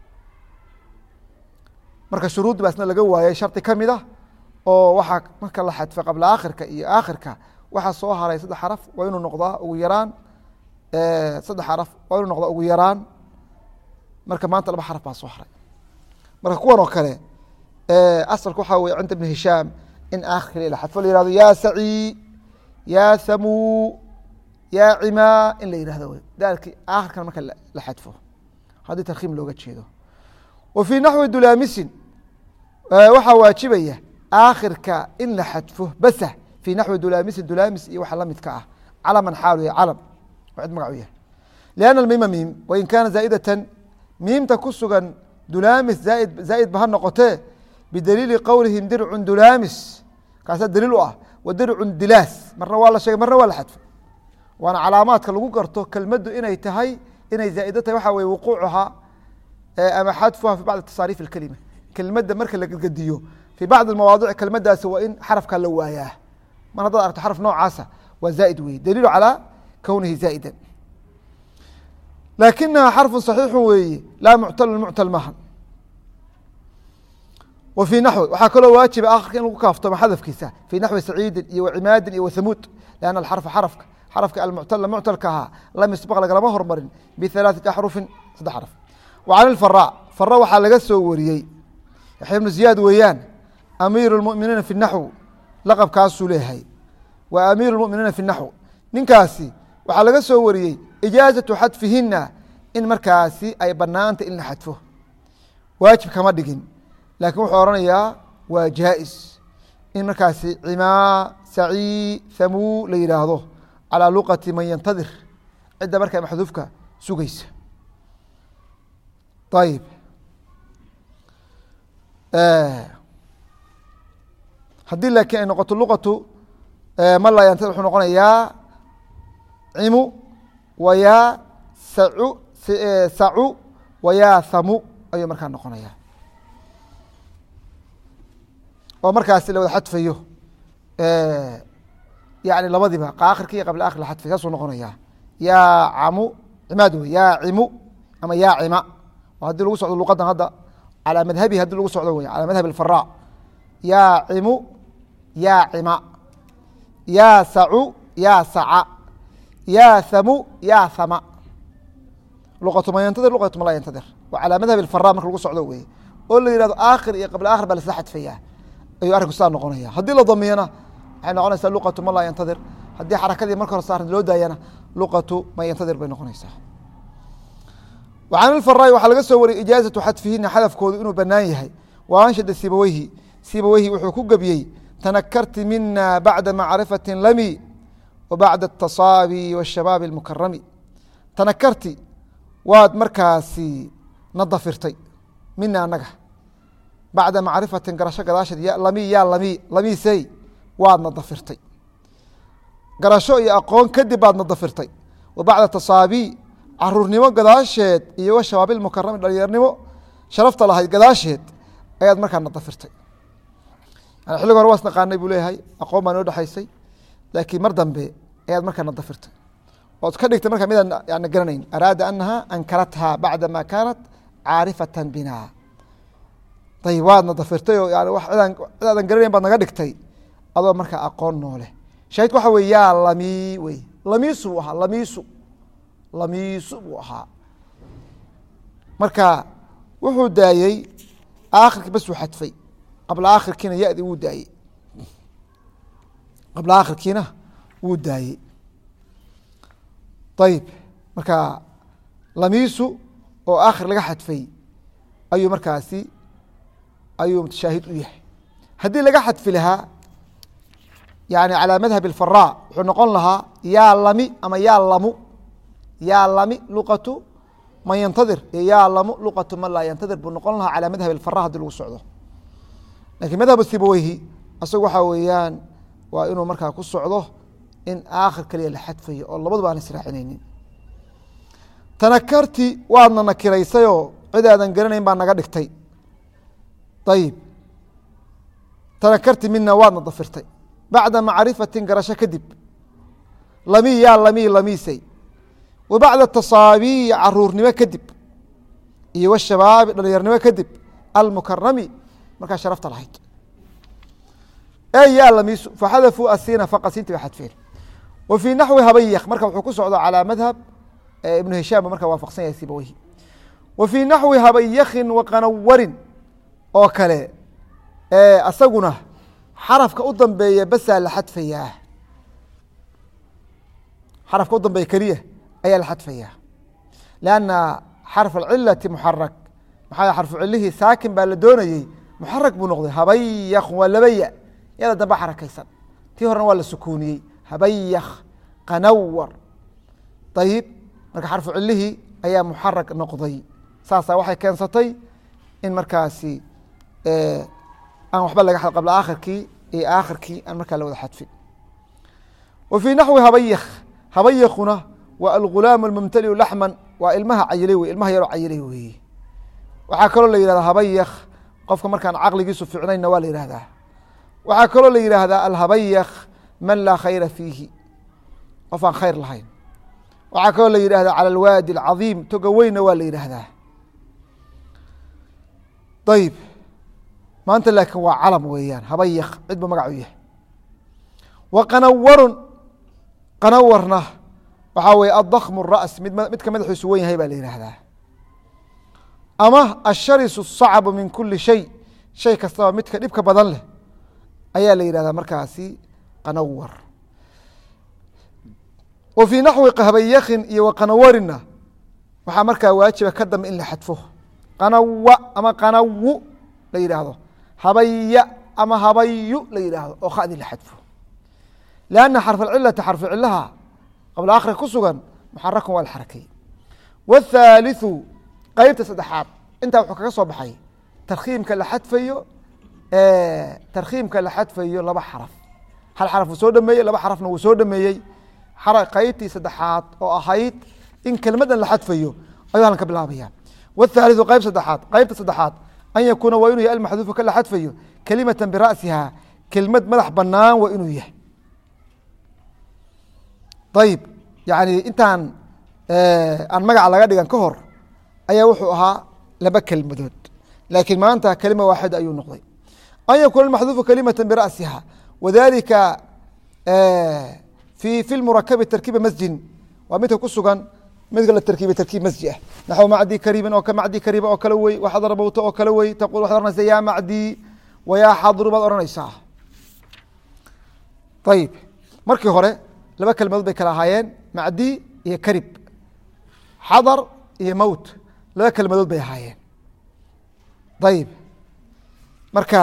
marka shuruuddi baasna laga waayay shardi ka mid ah oo waxaa marka la xadfa qabla aakhirka iyo aakhirka waxaa soo haray 3 xaraf waa inuu noqdaa ugu yaraan 3 xaraf waa inuu noqdaa ugu yaraan marka maanta 2 xaraf baa soo haray marka kuwan oo kale asalku waxaa weye cinda ibn hishaam in aakhirka la xadfo la yihahdo ya sacii ya thamuu ya cimaa in la yihahdo wey daalkii aakhirkan marka la xadfo haddii tarkhiim looga jeedo wa fii naxwi dulaamisin waxaa waajibaya aakhirka in la xadfo basa fii naxwi dulaamisin dulaamis iyo waxa la midka ah calaman xaalu yahay calam waa cid magacu yahay lianna almiima miim wain kaana zaa'idatan miimta ku sugan dulaamis zaa'id ba ha noqotee bidaliili qowlihim dircun dulaamis kaasaa daliil u ah wa dircun dilaas marna waa la sheegay marna waa la xadfo waana calaamaadka lagu garto kelmaddu inay tahay inay zaa'ido tahay waxaa weye wuquucuhaa ama xadfuha fi bacdi tasaariif اkelima kelmadda marka la gedgediyo fii bacdi mawaadic kelmadaasi waa in xarafkaa la waayaa mar haddaad aragto xaraf noocaasa waa zaa'id weye daliilu calaa kownihi zaa'ida laakinaha xarfu صaxiixu weeye laa muctalu muctal maha wa fii naxwi waxaa kaloo waajiba akhirka in lagu kaaftoomo xadafkiisa fii naxwi saciidin iyo wacimaadin iyo wathamuud lanna alxarfa xarafka almuctala muctalka ahaa lam yusbaq lagalama hormarin bihalaaثati axrufin 3 xarf wa can ilfara fara waxaa laga soo wariyey yaxya ibnu ziyaad weeyaan amiiru اlmuminiina fi naxw laqabkaasuu leeyahay wa amiiru اlmuminiina fi naxw ninkaasi waxaa laga soo wariyey ijaazatu xadfihina in markaasi ay banaanta in la xadfo waajib kama dhigin lakin wuxuu oranayaa waa jaa-is in markaasi cimaa sacii thamuu la yihaahdo calىa luqati man yantadir cidda markaa maxduufka sugeysa ayib haddii laakiin ay noqoto luqatu man laa yantadir wuxuu noqonayaa cimu wa yaa sacu wa yaa thamu ayuu markaa noqonaya oo markaasi la wada xadfayo yani labadiba aakhirka iyo qabla akhir la xadfay saasuu noqonaya yaa camu cimaad wey yaa cimu ama yaa cima oo haddii lagu socdo luqadan hadda calaa madhabihi hadii lagu socdo wey calaa madhab alfara yaa cimu yaa cima yaa sacu yaa saca yaa thamu yaa thama luqatu man yantadir luqatu man laa yantadir waa calaa madhab alfara marka lagu socdo wey oo la yihahdo aakhir iyo qabla akhir baa lasla xadfaya ayuu arrinku saa noqonaya haddii la damiyana waxay noqonaysaa luqatu man laa yantadir haddii xarakadii marka hore saarn loo daayana luqatu man yantadir bay noqonaysaa wa can ilfaraai waxaa laga soo wariyey ijaazatu xadfihina xadafkoodu inuu banaan yahay wa anshada sibaweyhi wuxuu ku gebiyey tanakarti mina bacda macrifati lami wa bacda atasaabi washabaabi اlmukarami tanakarti waad markaasi nadafirtay mina anaga bacda macrifatin garasho gadaasheed lamiisey waad nadafirtay garasho iyo aqoon kadib baad nadafirtay wa bacda tasaabi caruurnimo gadaasheed iyo wa shabaabi mukarami dhalinyarnimo sharafta lahayd gadaasheed ayaad markaa nadafirtay yani xilliga hore waas naqaanay buu leeyahay aqoon baa noo dhexaysay laakiin mar dambe ayaad markaa nadafirtay ood ka dhigtay markaa midaan yani garanayn araada anaha ankaratha bacda ma kaanat caarifatan bina ayb waad nadafirtay oo yani cidaadan garanayn baad naga dhigtay adoo markaa aqoon noole shahidku waxa wey yaa lami wey lamiisu buu ahaa lamiisu buu ahaa marka wuxuu daayey aakhirki basuu xadfay qabla aakhirkiina yadi wuu daayey qabla aakhirkiina wuu daayey ayib marka lamiisu oo aakhir laga xadfay ayuu markaasi ayuu shaahid u yahay haddii laga xadfi lahaa yani calى madhab الfara wuxuu noqon lahaa yaa lami ama yaa lami luqatu man yantadir iyo yaa lamu luqatu man laa yantadir buu noqon lahaa calى madhab الfara hadii lagu socdo lakin madhab sibaweyhi asagu waxaa weeyaan waa inuu markaa ku socdo in aakhir keliya la xadfayo oo labaduba aan israacinaynin. tanakarti waadna nakiraysayoo cid aadan garanayn baa naga dhigtay. ayib tanakarti mina waadna dafirtay bacda macrifatin garasho kadib. lami yaa lami lamiisay wa bacda tasaabiyi caruurnimo kadib iyo washabaabi dhalinyarnimo kadib almukarami markaa sharafta lahayd. yaa lamiisu faxadafuu asiina faqasinti bay xadfeen. wa fii naxwi habayk marka wuxuu ku socdo calaa madhab ibnu hishaam markaa waafaqsan yahay sibaweyhi. wa fii naxwi habayakin waqanawarin oo kale asaguna xarafka u dambeeya basaa la xadfayaa. xarafka u dambeeya keliya ayaa la xadfayaa lanna xarf alcilati muxarak maxaa xarfu cilihii saakin baa la doonayey muxarak buu noqday. habayak waa labaya yada dambe xarakaysan tii horena waa la sukuuniyey habayak qanawar. ayib marka xarfu cilihii ayaa muxarak noqday saasaa waxay keensatay in markaasi aan waxba laga qabla aakhirkii iyo aakhirkii aan markaa la wada xadfin. wa fii naxwi habayak habayakuna waa algulaam almumtaliu laxman waa ilmaha cayilay wey ilmaha yaroo cayilay weeye. waxaa kaloo la yihahdaa habayak qofka markaan caqligiisu fiicnayna waa la yihahdaa. waxaa kaloo la yihahdaa alhabayak man laa khayra fiihi qof aan khayr lahayn. waxaa kaloo la yihahdaa cala alwaadi alcadiim toga weynna waa la yihahdaa. ayib maanta laakiin waa calam weeyaan habayak cid buu magac u yahay. wa qanawarun qanawarna waxaa weye adakmu ra's midka madaxiisu wen yahay baa la yihahdaa. ama asharisu الsacbu min kuli shay shay kastaba midka dhibka badan leh ayaa la yihahdaa markaasi qanawar. wa fii naxwi habayakin iyo wa qanawarina waxaa markaa waajiba ka dambe in la xadfo qanawa ama qanawu la yidhaahdo habaya ama habayu la yidhaahdo oo khadi la xadfo. lanna xarf alcilati xarfu cilaha qabla akhri ku sugan muxarakun waa la xarakay. wاthaaliثu qeybta saddexaad intaa wuxuu kaga soo baxay tarkiimka la xadfayo laba xaraf hal xaraf wuu soo dhameeyey laba xarafna wuu soo dhameeyey. qeybtii saddexaad oo ahayd in kelmadan la xadfayo ayuu halkan ka bilaabaya. wاthaaliثu qeybta saddexaad an yakuuna waa inuu yahay almaxduufu ka la xadfayo kelimata bira'siha kelmad madax banaan waa inuu yahay. ayib yani intaan aan magaca laga dhigan ka hor ayaa wuxuu ahaa laba kelmadood laakiin maanta kelima waaxida ayuu noqday. an yakuuna maxduufu kalimata bira'siha wadalika fi murakabi tarkiiba masjin waa midka ku sugan midka la tarkiibay tarkiib masji ah naxw macdi kariibin oo ka macdi kariiba oo kale wey waxaad rabowta oo kale wey taqul waxaad oranaysa yaa macdi wa yaa xadru baad oranaysaa. ayib markii hore laba kelmadood bay kala ahaayeen macdi iyo karib xadar iyo mowt laba kelmadood bay ahaayeen. ayib marka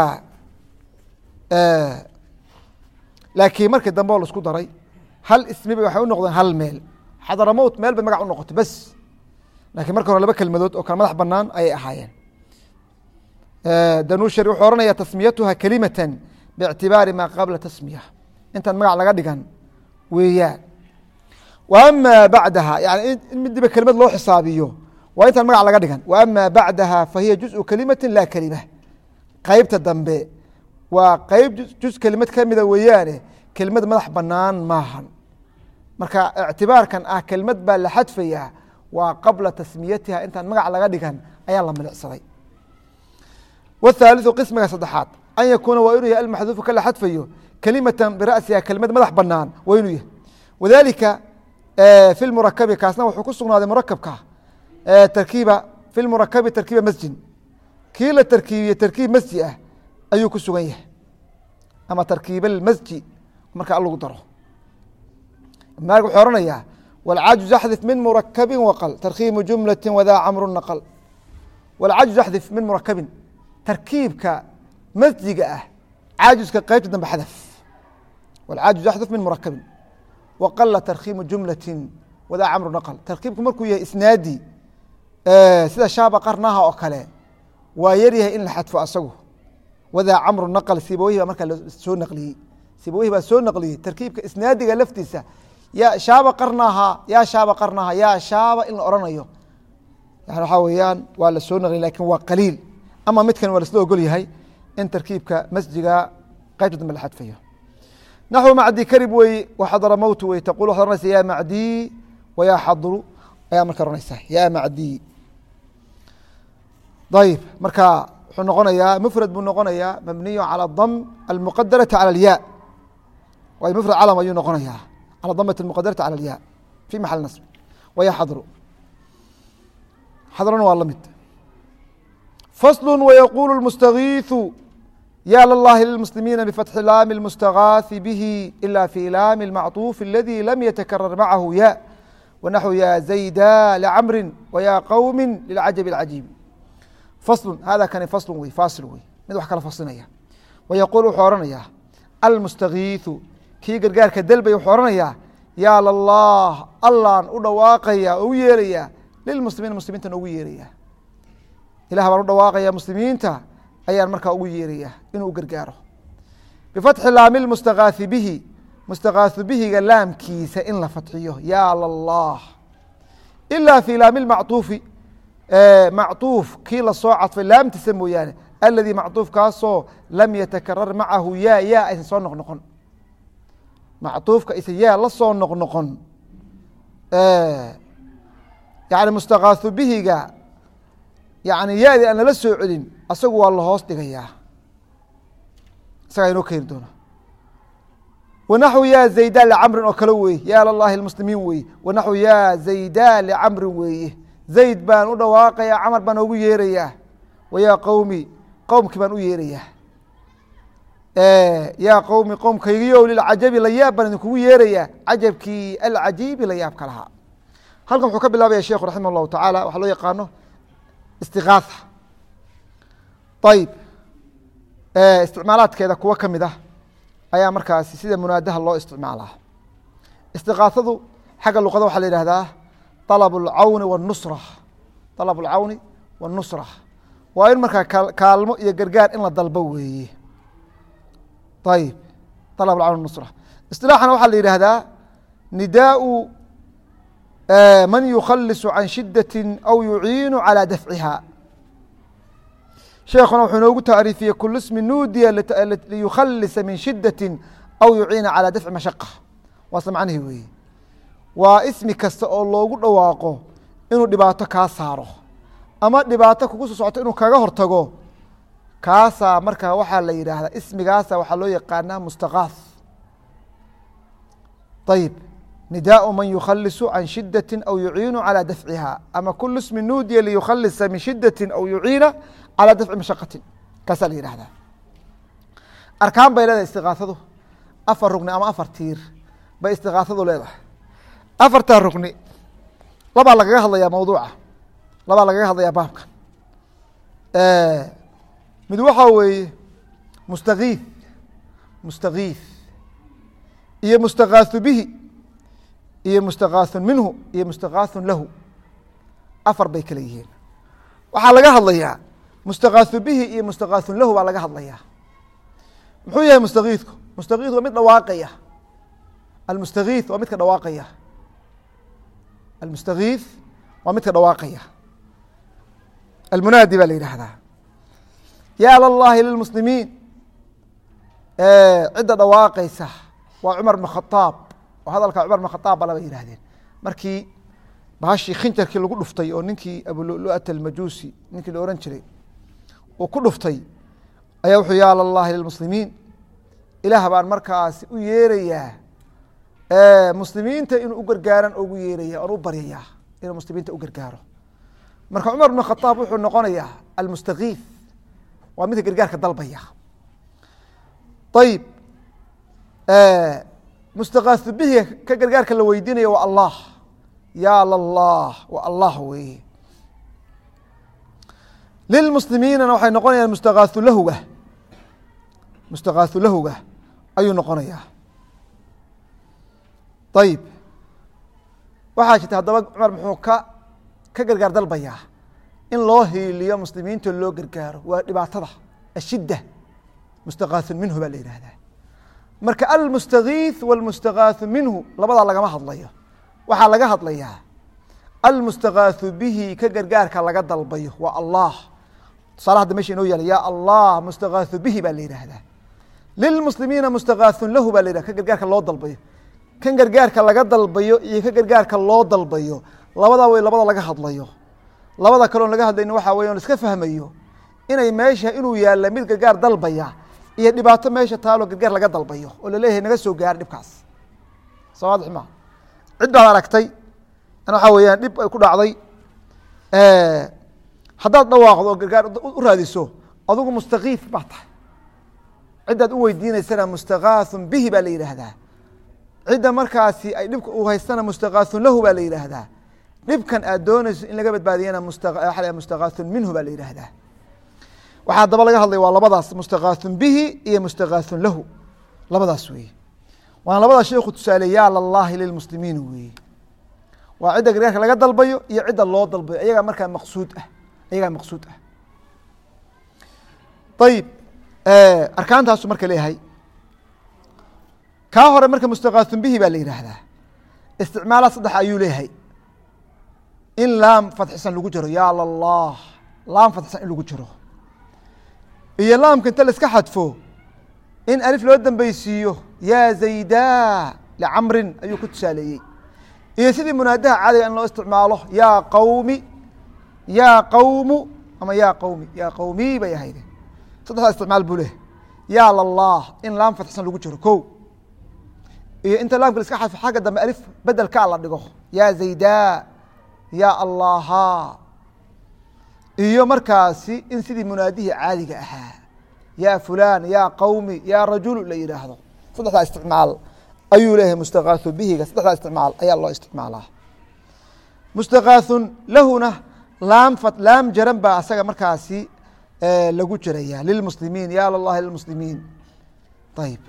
laakiin markii dambe oo laisku daray hal ismiba waxay u noqdeen hal meel xadaramowt meel bay magac u noqotay bes lakiin marka hore laba kelmadood oo kale madax banaan ayay ahaayeen. danushari wuxuu ohanaya tasmiyatuha kalimata bictibaari maa qabla tasmiya intaan magac laga dhigan weeyaan. wa ama bacdaha yani in midiba kelimad loo xisaabiyo waa intaan magac laga dhigan. wa ama bacdaha fahiya juزءu kalimati laa kelima qeybta dambe waa qeyb juz kelimad kamida weeyaane kelimad madax banaan maahan. marka ictibaarkan ah kelmad baa la xadfayaa waa qabla tasmiyatiha intaan magac laga dhigan ayaa la milicsaday. wاthaaliثu qismiga saddexaad an yakuuna waa inuu yahay almaxduufu ka la xadfayo kelimata bira'siha kelimad madax banaan waa inuu yahay. wadalika fi murakabi kaasna wuxuu ku sugnaaday murakabka tarkiiba fi murakabi tarkiiba masjin kii la tarkiibiye tarkiib masji ah ayuu ku sugan yahay ama tarkiib اmasji marka lagu daro. maalik wuxuu oranayaa wاlcajز axdif min murakabi waql tarkiibu jumlati wadaa camru naql. wاlcajز axdif min murakabin tarkiibka masjiga ah caajiska qeybta dambe xadaf. wاlcajز axdif min murakabin waqala tarkiibu jumlati wadaa camru naql. tarkiibku markuu yahay isnaadi sida shaaba qarnaha oo kale waa yaryahay in la xadfo asagu wadaa camru naql sibaweyhi baa markaa soo naqliyey sibaweyhi baa soo naqliyey tarkiibka isnaadiga laftiisa ya shaaba qarnaha ya shaaba qarnaha ya shaaba in la oranayo yani waxaa weeyaan waa la soo naqliyey lakin waa qaliil ama midkan waa lasla ogol yahay in tarkiibka masjiga qaybta dambe la xadfayo naxو macdi karib wey waxadra mowt wey taqul waxad oranaysa ya macdi waya xadru ayaa marka oranaysa ya macdi ayb marka wuxuu noqonayaa mfrad buu noqonayaa mabniy calى dm almqadaraةi calى اlya way mfrad calm ayuu noqonayaa calى damaة اmqadarati calى اlya fi maxal nasb waya xadru xadrona waa la mid fasl wyaqul اmstagiiثu ya llahi lilmuslimiina bfatxi laami اlmustagaaثi bihi ila fi laami اlmacطuuf aladi lam yatakarar macahu ya wanaxو ya zayda lcamri wya qowmi lilcajab اlcajiibi faslu hada kani faslu wey faasil wey mid wax kala faslinaya wayaquul wuxuu ohanayaa almustagiiثu kii gargaarka delbay wuxuu ohanayaa ya lallah allaan u dhawaaqaya oo u yeeraya lilmuslimiina muslimiintan ugu yeeraya ilah baan u dhawaaqaya muslimiinta ayaan markaa ugu yeeraya inuu u gargaaro bifatxi laami mustagaaثi bihi mustagaaثu bihiga laamkiisa in la fatxiyo ya lallah ila fi laami macطuufi macطuuf kii lasoo cadfay laamtiisa mooyaane aladi macطuufkaasoo lam yatakarar macahu ya aysan soo noqnoqon macطuufka isa yaa la soo noqnoqon yani mustagaaثu bihiga yani yadi aan lala soo celin asagu waa lahoos dhigayaa isagaa inoo keeni doona wanaxو ya zayda lcamrin oo kale weeye ya llahi lmuslimiin weeye wanaxو ya zayda lcamrin weeye zayd baan u dhawaaqaya camar baan ogu yeerayaa wayaa qowmi qowmkii baan u yeerayaa yaa qowmi qowmkaygiyo lilcajabi layaab baan idinkugu yeerayaa cajabkii alcajiibi layaabka lahaa halkan wuxuu ka bilaabaya sheikhu raximah اllahu tacaala waxaa loo yaqaano istigaatha ayb isticmaalaadkeeda kuwo kamid ah ayaa markaasi sida munaadaha loo isticmaalaa istigaahadu xagga luqada waxaa la yihahdaa طلب الcawni والنusرة طلب الcawni والنusرة waa in markaa kaalmo iyo gargaar in la dalbo weeye ayb طلب الcawn والنusرة اصطiلاحana waxaa la yihahdaa نidاء man يukhalis عan shidaة أو yuciin عalى dafعiha sheekuna wuxuu inoogu tacriifiyey kul ismi nuudiya liyukhalisa min shidaة أو yuciina عalى dafci mashaqة waase macnihi weeye waa ismi kasta oo loogu dhawaaqo inuu dhibaato kaa saaro ama dhibaato kugu soo socoto inuu kaga hortago kaasaa markaa waxaa la yidhaahdaa ismigaasa waxaa loo yaqaanaa mustagaaث ayb nidaaء man yukhalisu can shidaةi aw yuciinu calى dafciha ama kul ismi nuudiya liyukhalisa min shidaةi aw yuciina calى dafci mashaqati kaasaa la yihahdaa arkaan bay leedahay istigaahadu afar rugni ama afar tiir bay istigaahadu leedahay afartaa rukni labaa lagaga hadlayaa mawduuca labaa lagaga hadlayaa baabkan mid waxaa weeye mustagiith iyo mustagaaثu bihi iyo mustagaaثun minhu iyo mustagaaثun lahu afar bay kala yihiin waxaa laga hadlayaa mustagaaثu bihi iyo mustagaaثun lahu baa laga hadlayaa muxuu yahay mustagiithku mustagiith waa mid dhawaaqaya almustagiith waa midka dhawaaqaya almustagiith waa midka dhawaaqaya almunaadi baa la yidhaahdaa ya llahi lilmuslimiin cidda dhawaaqaysa waa cumar bn khaaab oo hadalka cumar bn khaaab ba laba yihahdeen markii bahashii khinjarkii lagu dhuftay oo ninkii abulu'at almajuusi ninkii la ohan jiray uu ku dhuftay ayaa wuxuu ya llahi lilmuslimiin ilaah baan markaasi u yeerayaa muslimiinta inuu u gargaaran ogu yeeraya oon u baryayaa inuu muslimiinta u gargaaro marka cumar bn khaaab wuxuu noqonayaa almustagiith waa midka gargaarka dalbaya ayib mustagaaثu bihi ka gargaarka la weydiinaya waa allah ya lallah waa allah weye lilmuslimiinana waxay noqonayaan mustagaaثu lahuga ayuu noqonayaa ayib waxaa jirta haddaba cumar muxuu ka gargaar dalbayaa in loo hiiliyo muslimiinta loo gargaaro waa dhibaatada ashidda mustagaaثun minhu baa la yihahdaa marka almustagiith wاlmustagaathu minhu labadaa lagama hadlayo, waxaa laga hadlayaa almustagaathu bihi ka gargaarka laga dalbayo waa allah. tusaale hadda mesha inoo yaala ya allah mustagaathu bihi baa la yihahdaa. lilmuslimiina mustagaathun lahu baa la yihahda ka gargaarka loo dalbayo. kan gargaarka laga dalbayo iyo ka gargaarka loo dalbayo labadaa way labada laga hadlayo. labada kaloon laga hadlayni waxaa weya on iska fahmayo inay meesha inuu yaalla mid gargaar dalbaya iyo dhibaato meesha taalo gargaar laga dalbayo oo laleeyahay naga soo gaar dhibkaas. soo waadix maa cid baad aragtay in waxaa weeyaan dhib ay ku dhacday, haddaad dhawaaqdo oo gargaar u raadiso adugu mustakiif baa tahay. ciddaad u weydiinaysana mustagaathun bihi baa la yidhaahdaa. cidda markaasi ay dhibka u haystana mustagaathun lahu baa la yidhaahdaa. dhibkan aad doonayso in laga badbaadiyana mustagaathun minhu baa la yidhaahdaa. waxaa daba laga hadlaya waa labadaas mustagaathun bihi iyo mustagaathun lahu, labadaas weeye. waana labada sheekhu tusaaleey yaa lallaahi lilmuslimiin weeye. waa cidda gargaarka laga dalbayo iyo cidda loo dalbayo ayagaa markaa maqsuud ah, ayagaa maqsuud ah. ayib arkaantaasu marka leeyahay kaa hore marka mustagaathun bihi baa la yidhaahdaa. isticmaalaad saddex ayuu leeyahay. in laam fatxisan lagu jiro yaa lallah, laam fatxisan in lagu jiro, iyo laamka inta la iska xadfo in alif loo dambeysiiyo yaa zaydaa licamrin ayuu ku tusaaleeyey. iyo sidii munaadaha caadiga in loo isticmaalo yaa qawmi, yaa qawmu ama yaa qawmi, yaa qawmi bay ahayde. saddexdaa isticmaal buu leh. yaa lallah in laam fatxisan lagu jiro ko, iyo inta laamka la iska xadfo xagga dambe alif bedelkaa la dhigo yaa zaydaa, yaa allaha, iyo markaasi in sidii munaadihii caadiga ahaa yaa fulan, yaa qawmi, yaa rajulu la yidhaahdo. saddexdaa isticmaal ayuu leeyahay mustagaathu bihiga. saddexdaa isticmaal ayaa loo isticmaalaa. mustagaathun lahuna laam jaran baa asaga markaasi lagu jiraya lilmuslimiin ya lallahi lilmuslimiin. ayib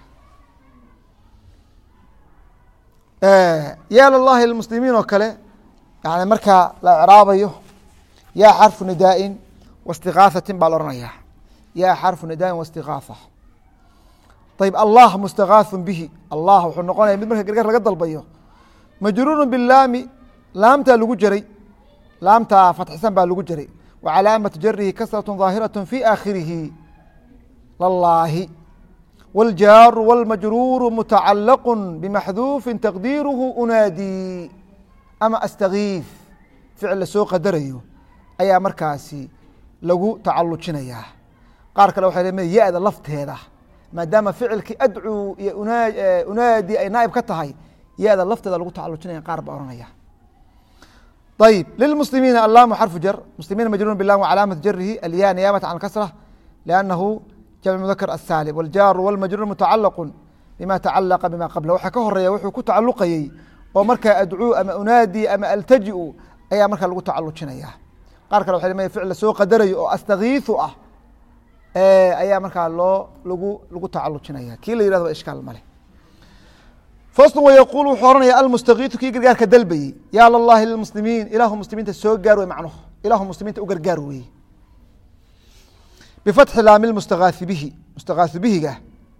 ya lallahi lilmuslimiin oo kale yani markaa la icraabayo yaa xarfu nidaain waاstigaathatin baa la ohanaya. yaa xarfu nidaain waاstigaatha. ayb allah mustagaathun bihi, allah wuxuu noqonaya mid marka gargaar laga dalbayo. majruuru bilaami laamtaa lagu jiray, laamtaa fatxisan baa lagu jiray. wa calaamatu jarihi kasratu ظaahiraة fi aakhirihi lallaahi. wاljaaru wاlmajruuru mutacalaq bimaxduufin taqdiiruhu unaadii ama astagiif. ficil lasoo qadarayo ayaa markaasi lagu tacalujinayaa. qaar kale waxay leeyihin ya-da lafteeda maadaama ficilkii adcuu iyo unaadi ay naaib ka tahay ya-da lafteeda lagu tacalujinaya qaar baa ohanaya. ayib lilmuslimiina allaamu xarfu jar, muslimiina majruurun bilam wacalaamatu jarihi alya niyaabata can kasra liannahu jamc mudakar asaalim. waljaaru walmajruur mutacalaqu bima tacalaqa bima qabla. waxaa ka horeeya wuxuu ku tacaluqayey oo markaa adcuu ama unaadi ama altajiu ayaa markaa lagu tacalujinaya. qaar kale waxay ficil lasoo qadarayo oo astagiisu ah ayaa markaa lagu tacalujinaya. kii la yihahdo ishkaal male. faslu wayaquul wuxuu ohanaya almustagiitu kii gargaarka dalbayey yaa lallahi lilmuslimiin, ilaahu muslimiinta soo gaar wey macnuhu, ilaahu muslimiinta u gargaar weye. bifatxi laami mustagaathi bihi, mustagaathi bihiga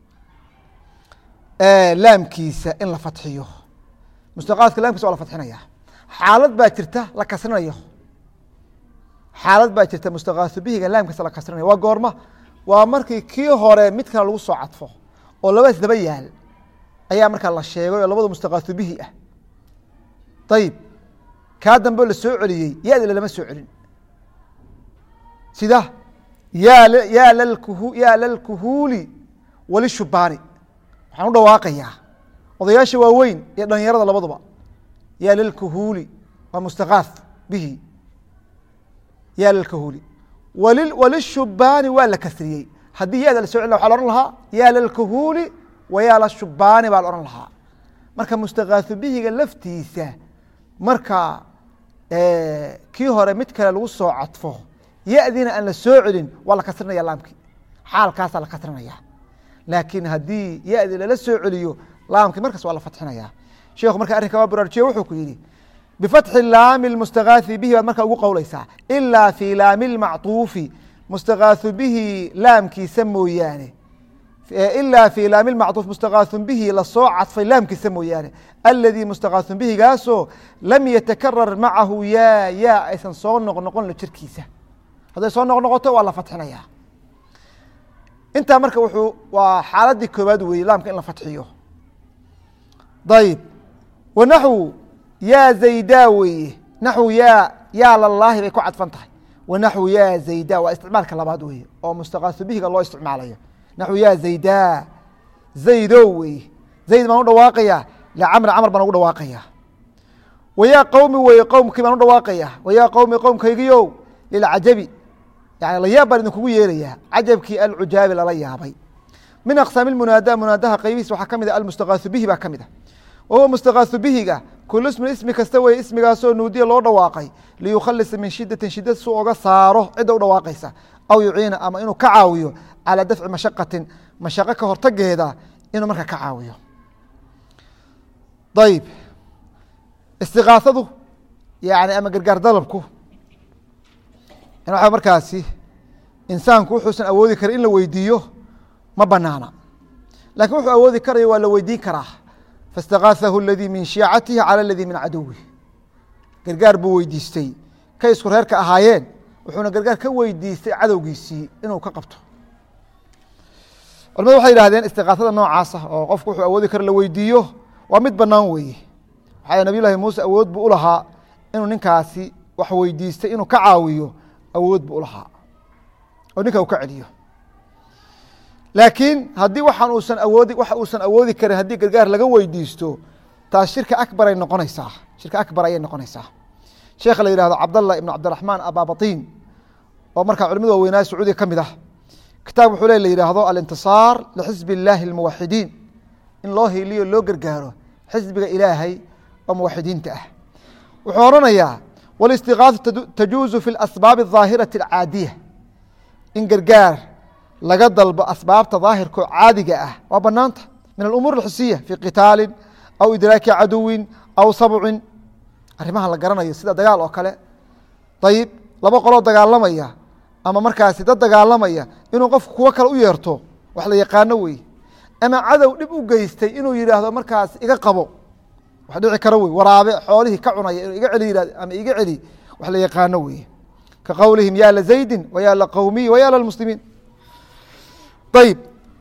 laamkiisa in la fatxiyo. mustagaadka laamkiisa waa la fatxinaya. xaalad baa jirta la kasrinayo, xaalad baa jirta mustagaathu bihiga laamkiisa la kasrinayo. waa goorma? waa markii kii hore mid kale lagu soo cadfo oo laba isdaba yaal ayaa markaa la sheegay oo labadu mustagaathu bihi ah. ayib kaa dambe la soo celiyey ya-da lama soo celin. sida yaa lalkuhuuli walishubaani. waxaan u dhawaaqayaa odayaasha waaweyn iyo dhalinyarada labaduba. yaa lalkuhuuli waa mustagaath bihi, yaa lalkuhuuli. walishubaani waa la kasriyey. haddii ya-da la soo celina waxa la ohan lahaa yaa lalkuhuuli wa yaa lashubaani baa la ohan lahaa. marka mustagaathu bihiga laftiisa marka kii hore mid kale lagu soo cadfo ya-diina aan la soo celin waa la kasrinaya laamkii, xaalkaasaa la kasrinaya. laakiin haddii ya-di lala soo celiyo laamkii markaas waa la fatxinaya. sheekhu marka arrinka waa baraarujiye wuxuu ku yihi bifatxi laami mustagaathi bihi baad markaa ugu qowleysaa ilaa fi laami lmacطuufi mustagaathu bihi laamkiisa mooyaane إلا في laam المcطوف مستغاث bه lasoo cadfay laamkiisa mooyaane الذي مستغاث bهgaasoo lam yتكرر maعahu ya aysan soo noqnoqon jirkiisa hadday soo noqnoqoto waa la fatxinaya intaa marka waa xaaladii koobaad weeye laamka in la fatxiyo ayb wanaxو ya zayda weeye naxو ya llaahi bay ku cadfan tahay wanaxو ya zayda waa isticmaalka labaad weeye oo mustaqaaثu bihiga loo isticmaalayo naxو ya zayda zaydo weye zayd baan u dhawaaqaya licamr camr baan ugu dhawaaqaya wayaa qowmi weye qowmkii baan u dhawaaqaya wayaa qowmi qowmkaygiyo lilcajabi yani layaab baan idinkugu yeerayaa cajabkii alcujaabi lala yaabay min aqsaami munaada munaadaha qaybihiis waxaa ka mid a almustaqaaثu bihi baa ka mid a wahuwa mustaqaaثu bihiga kulu ismin ismi kasta weye ismigaasoo nuudiya loo dhawaaqay liyukhalisa min shidatin shidad su oga saaro cidda u dhawaaqaysa aw yuciina ama inuu ka caawiyo calى dafci mashaqatin mashaqo ka hortageeda inuu marka ka caawiyo ayb istiqaaثadu yani ama gargaar dalabku waa markaasi insaanku wuxuusan awoodi karin in la weydiiyo ma banaana lakin wuxuu awoodi karayo waa la weydiin karaa faاstagaaثahu اladii min shiicatihi calى اladii min caduwih gargaar buu weydiistay kay isku reerka ahaayeen wuxuuna gargaar ka weydiistay cadowgiisii inuu ka qabto culamadu waxay yihahdeen istiqaaثada noocaasa oo qofku wuxuu awoodi karo la weydiiyo waa mid banaan weeye waxaa nabiy llahi muuse awood buu ulahaa inuu ninkaasi wax weydiistay inuu ka caawiyo awood buu ulahaa oo ninka uu ka celiyo laakiin haddii waxaan uusan awoodi karin haddii gargaar laga weydiisto taas shirka akbar ay noqonaysaa shirka akbar ayay noqonaysaa sheekha la yihahdo cabdallah ibn cabdiraxmaan ababatin oo markaa culimada waaweynaa sacuudiga ka mid ah kitaab wuxuu la yihahdo alintiصaar lixizb اllahi اlmuwaxidiin in loo hiliyo loo gargaaro xisbiga ilaahay oo muwaxidiinta ah wuxuu oranayaa wاlistiغاaثu tajuuzu fi اlasbaabi الظaahiraةi اlcaadiya in gargaar laga dalbo asbaabta daahirkao caadiga ah waa banaanta min alumuur اlxisiya fi qitaali aw idraaki caduwin aw sabcin arrimaha la garanayo sida dagaal oo kale ayib laba qoloo dagaalamaya ama markaasi dad dagaalamaya inuu qofku kuwo kale u yeerto wax la yaqaano wey ama cadow dhib u geystay inuu yidhaahdo markaas iga qabo wax dhici karo wey waraabe xoolihii ka cunaya inuu iga celi yihahdo ama iga celi wax la yaqaano wey ka qowlihim ya lazaydin waya laqowmiy waya lmuslimiin ayb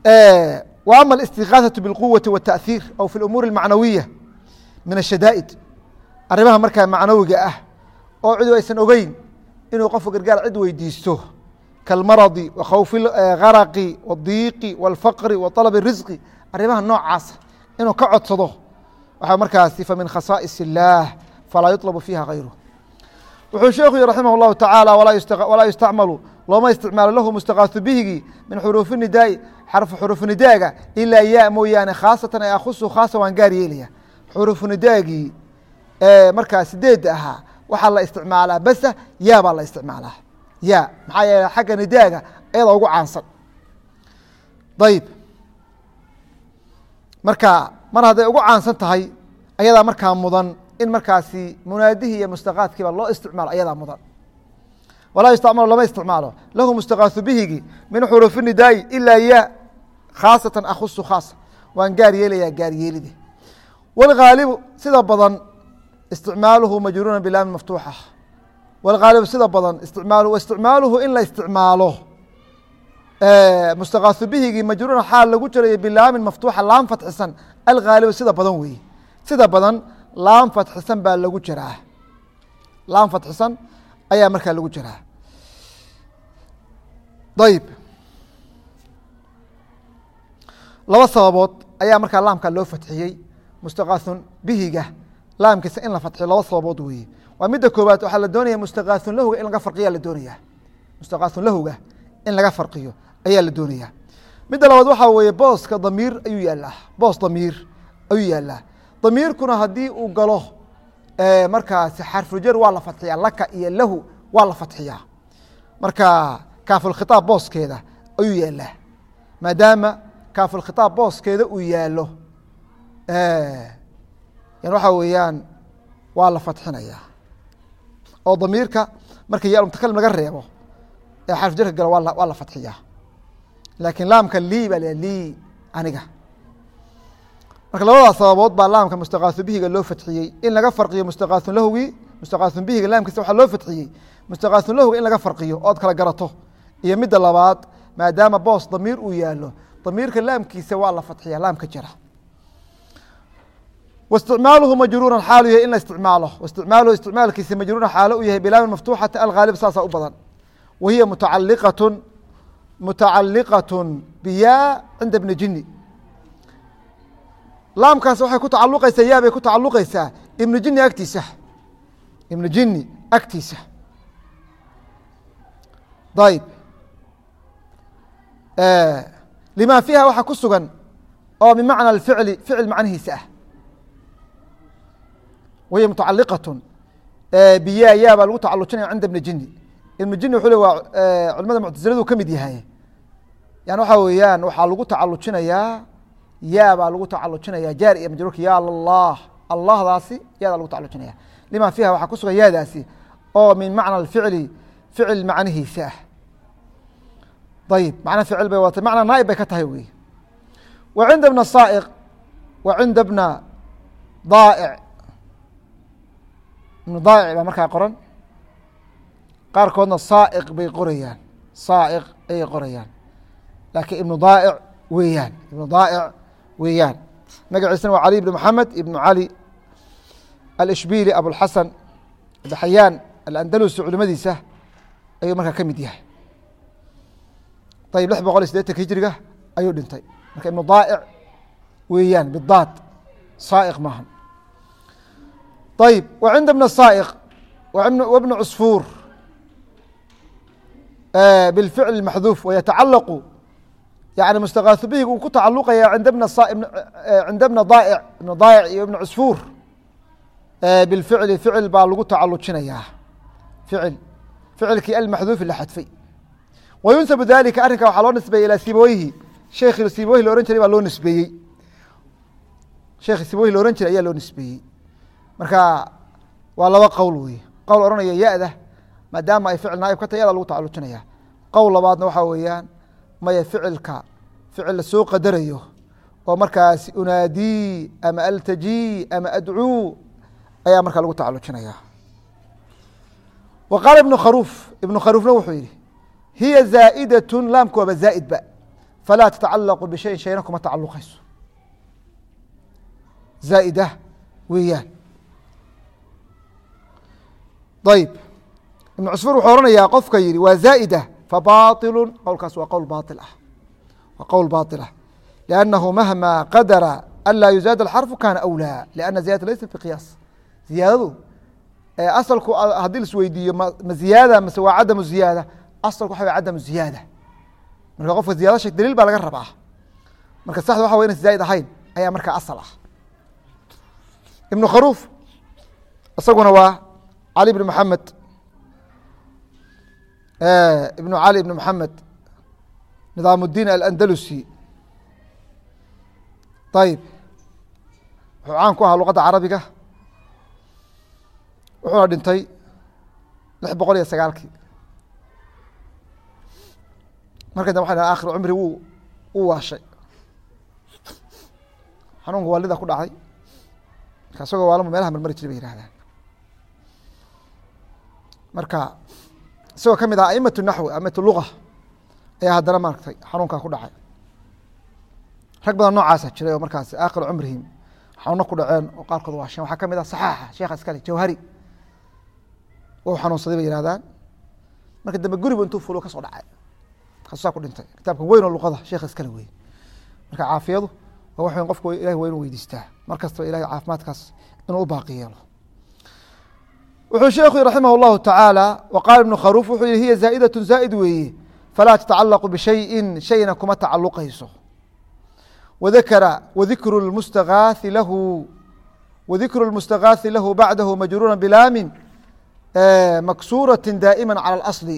w ama الاstigاaثaةu bاlquwaةi والتaأثiir aw fi اumuur الmacnawiya min الshadaa'id arrimaha markaa macnawiga ah oo cidu aysan ogeyn inuu qofku gargaar cid weydiisto kalmaradi wakhawfi garaqi wadiiqi wاlfaqri wa طalb الrisqi arrimaha noocaasa inuu ka codsado waxaa markaasi famin khasaa'is الlah falaa yuطlabu fiiha غayru wuxuu sheekhu yihi raximah الlahu taعaalى walaa yustacmalu looma isticmaalo lahu mustaqaaثu bihigii min xuruufi nidaai xarfu xuruufu nidaaga ilaa ya mooyaane khaasatan ay akhusu khaasa waan gaar yeelaya xuruufu nidaagii markaa sideedda ahaa waxaa la isticmaalaa basa ya baa la isticmaalaa ya maxaa yeele xagga nidaaga ayadaa ugu caansan ayb marka mar hadday ugu caansan tahay ayadaa markaa mudan in markaasi munaadihii iyo mustaqaadkiiba loo isticmaalo ayadaa mudan walaa yustacmalu lama isticmaalo lahu mustaqaaثu bihigi min xuruufi nidaai ilaa ya khaasatan akhusu khaasa waan gaar yeelayaa gaar yeelide wاlgaalibu sida badan isticmaaluhu majruuna bilaami maftuuxa wاlgaalibu sida badan isticmaaluhu in la isticmaalo mustaqaaثu bihigii majruuna xaal lagu jarayo bilaamin maftuuxa laam fatxisan algaalibu sida badan weeye sida badan laam fatxisan baa lagu jaraa laam fatxisan ayaa markaa lagu jiraa ayb laba sababood ayaa markaa laamka loo fatxiyey mustaqaaثun bihiga laamkiisa in la fatxiyo laba sababood weeye waa midda koobaad waxaa la doonaya mustaqaaثun lahuga in laga farqiya la doonaya mustaqaaثun lahuga in laga farqiyo ayaa la doonaya midda labaad waxaa weeye booska damiir ayuu yaalaa boos damiir ayuu yaalaa damiirkuna haddii uu galo markaasi xarfujar waa la fatxiyaa laka iyo lahu waa la fatxiyaa marka kaafulkhitaab booskeeda ayuu yaalaa maadaama kaafulkhitaab booskeeda uu yaalo yan waxaa weeyaan waa la fatxinayaa oo damiirka marka ya mutakalim laga reebo ee xarfujarka galo waa la fatxiyaa laakiin laamka lii baa la lii aniga. marka labadaas sababood baa laamka mustaqaasu bihiga loo fadxiyey in laga farqiyo mustaqaasun lahwii mustaqaasun bihiga laamkiisa waxaa loo fadxiyey mustaqaasun lahwiga in laga farqiyo ood kala garato, iyo midda labaad maadaama boos damiir uu yaalo damiirka laamkiisa waa la fadxiya laamka jira. واsticmaaluhu majruuran xaalu yahay in la isticmaalo, واsticmaaluhu isticmaalkiisa majruuran xaalo u yahay bilaamin maftuuxati alghaalib saasaa u badan, wahiya mutacaliqaة biyaa cinda bni jini. laamkaas waxay ku tacaluqaysaa yaa bay ku tacaluqaysaa ibnu jini agtiisa, ibnu jini agtiisa. ayb lima fiiha waxaa ku sugan oo min macna اficli ficil macnihiisa ah. wahiy mutacaliqaة biyaa yaa baa lagu tacalujinaya cinda bni jini. ibnu jini wuxuu le waa culimada muctasiladu ka mid yahay, yani waxaa weeyaan waxaa lagu tacalujinayaa yaa baa lagu tacalujinaya jaar iyo majruurka ya allah, allahdaasi yaadaa lagu tacalujinaya. lima fiiha waxaa ku sugan yaadaasi oo min macna اficli ficil macnihiisa ah. ayb macna ficil bay watay macna naaib bay ka tahay wey. wa cinda bna saaiq wa cinda bna daaic, ibnu daaic baa markaa qoran, qaarkoodna saaiq bay qorayaan, saaiq ayay qorayaan, laakiin ibnu daaic weeyaan, ibnu daaic weeyaan. magaciisana waa cali ibn maxamed ibnu cali alishbili abulxasan daxayaan alandalusi culimadiisa ayuu markaa ka mid yahay. ayb 680 hijriga ayuu dhintay. marka ibnu daaic weeyaan bidaad, saaiq maaha. ayb wa cinda bna saaiq wabna cusfuur bilficl maxduuf wayatacalaqu, yani mustaqaasu bihiga uu ku tacaluqaya cinda bna daaic, ibna daaic iyo ibna cusfuur bilficli ficil baa lagu tacalujinayaa, ficilkii almaxduufi la xadfay. wayunsabu dalika arrinka waxaa loo nisbeeyey ilaa sibaweyhi, sheekhi sibaweyhi la ohan jiray baa loo nisbeeyey, sheekhi sibaweyhi la ohan jiray ayaa loo nisbeeyey. marka waa laba qowl wey, qowl ohanaya ya-da maadaama ay ficil naaib ka tahay yadaa lagu tacalujinaya. qowl labaadna waxaa weeyaan maya ficilka ficil lasoo qadarayo oo markaasi unaadii ama altajii ama adcuu ayaa markaa lagu tacalujinaya. wa qaala ibnu kharuufna wuxuu yihi hiya zaa'idaة laamku waaba zaa'id ba, falaa tatacalaqu bishayin shayna kuma tacaluqayso, zaa'ida weeyaan. ayb ibn cusfuur wuxuu oranayaa qofka yihi waa zaa'ida fabailu, qowlkaas waa qowl bail ah, waa qowl bail ah. liannahu mahma qadara an laa yuzaad alxarfu kana awlaa, lianna ziyadata laysa fi qiyaas. ziyaadadu asalku haddii laisweydiiyo ma ziyaada mase waa cadamu ziyaada, asalku waxa way cadamu ziyaada. marka qofka ziyada sheeg daliil baa laga rabaa, marka saxda waxa way inay zaa'id ahayn ayaa markaa asal ah. ibnu kharuuf isaguna waa cali ibn maxamed ibnu cali ibn maxamed nidaam الdiin alandalusi. ayb wuxuu caan ku ahaa luqadda carabiga, wuxuuna dhintay 609. marka dambe waxa akhir cumri wuu waashay, xanuunka waalida ku dhacay, marka isagoo waalama meelaha marmari jiray bay yihahdaan. marka isagoo ka mid ah aimatu naxwi aimatu luga ayaa haddana maaragtay xanuunkaa ku dhacay. rag badan noocaasa jiray oo markaas aakhir cumrihim xanuuno ku dhaceen oo qaarkood waasheen. waxaa ka mid ah saxaaxa sheekha iskale jawhari wuu xanuunsaday bay yihahdaan. marka dambe guribu intuu fulo kasoo dhacay, kaasaa ku dhintay. kitaabkan weyn oo luqada sheekha iskale wey. marka caafiyadu waa wax weyn, qofku ilahi waa inuu weydiistaa mar kastaba ilahay caafimaadkaas inuu u baaqi yeelo. wuxuu sheekhu raximah الlahu taعaalى waqaala ibnu kharuuf wuxuu yihi hiya zaa'idaة zaa'id weeye falaa tatacalaqu bishayin shayna kuma tacaluqayso. wadakara wadikru اlmustagaaثi lahu bacdahu majruura bilaamin maksuuraةi daa'ima calى اlasli.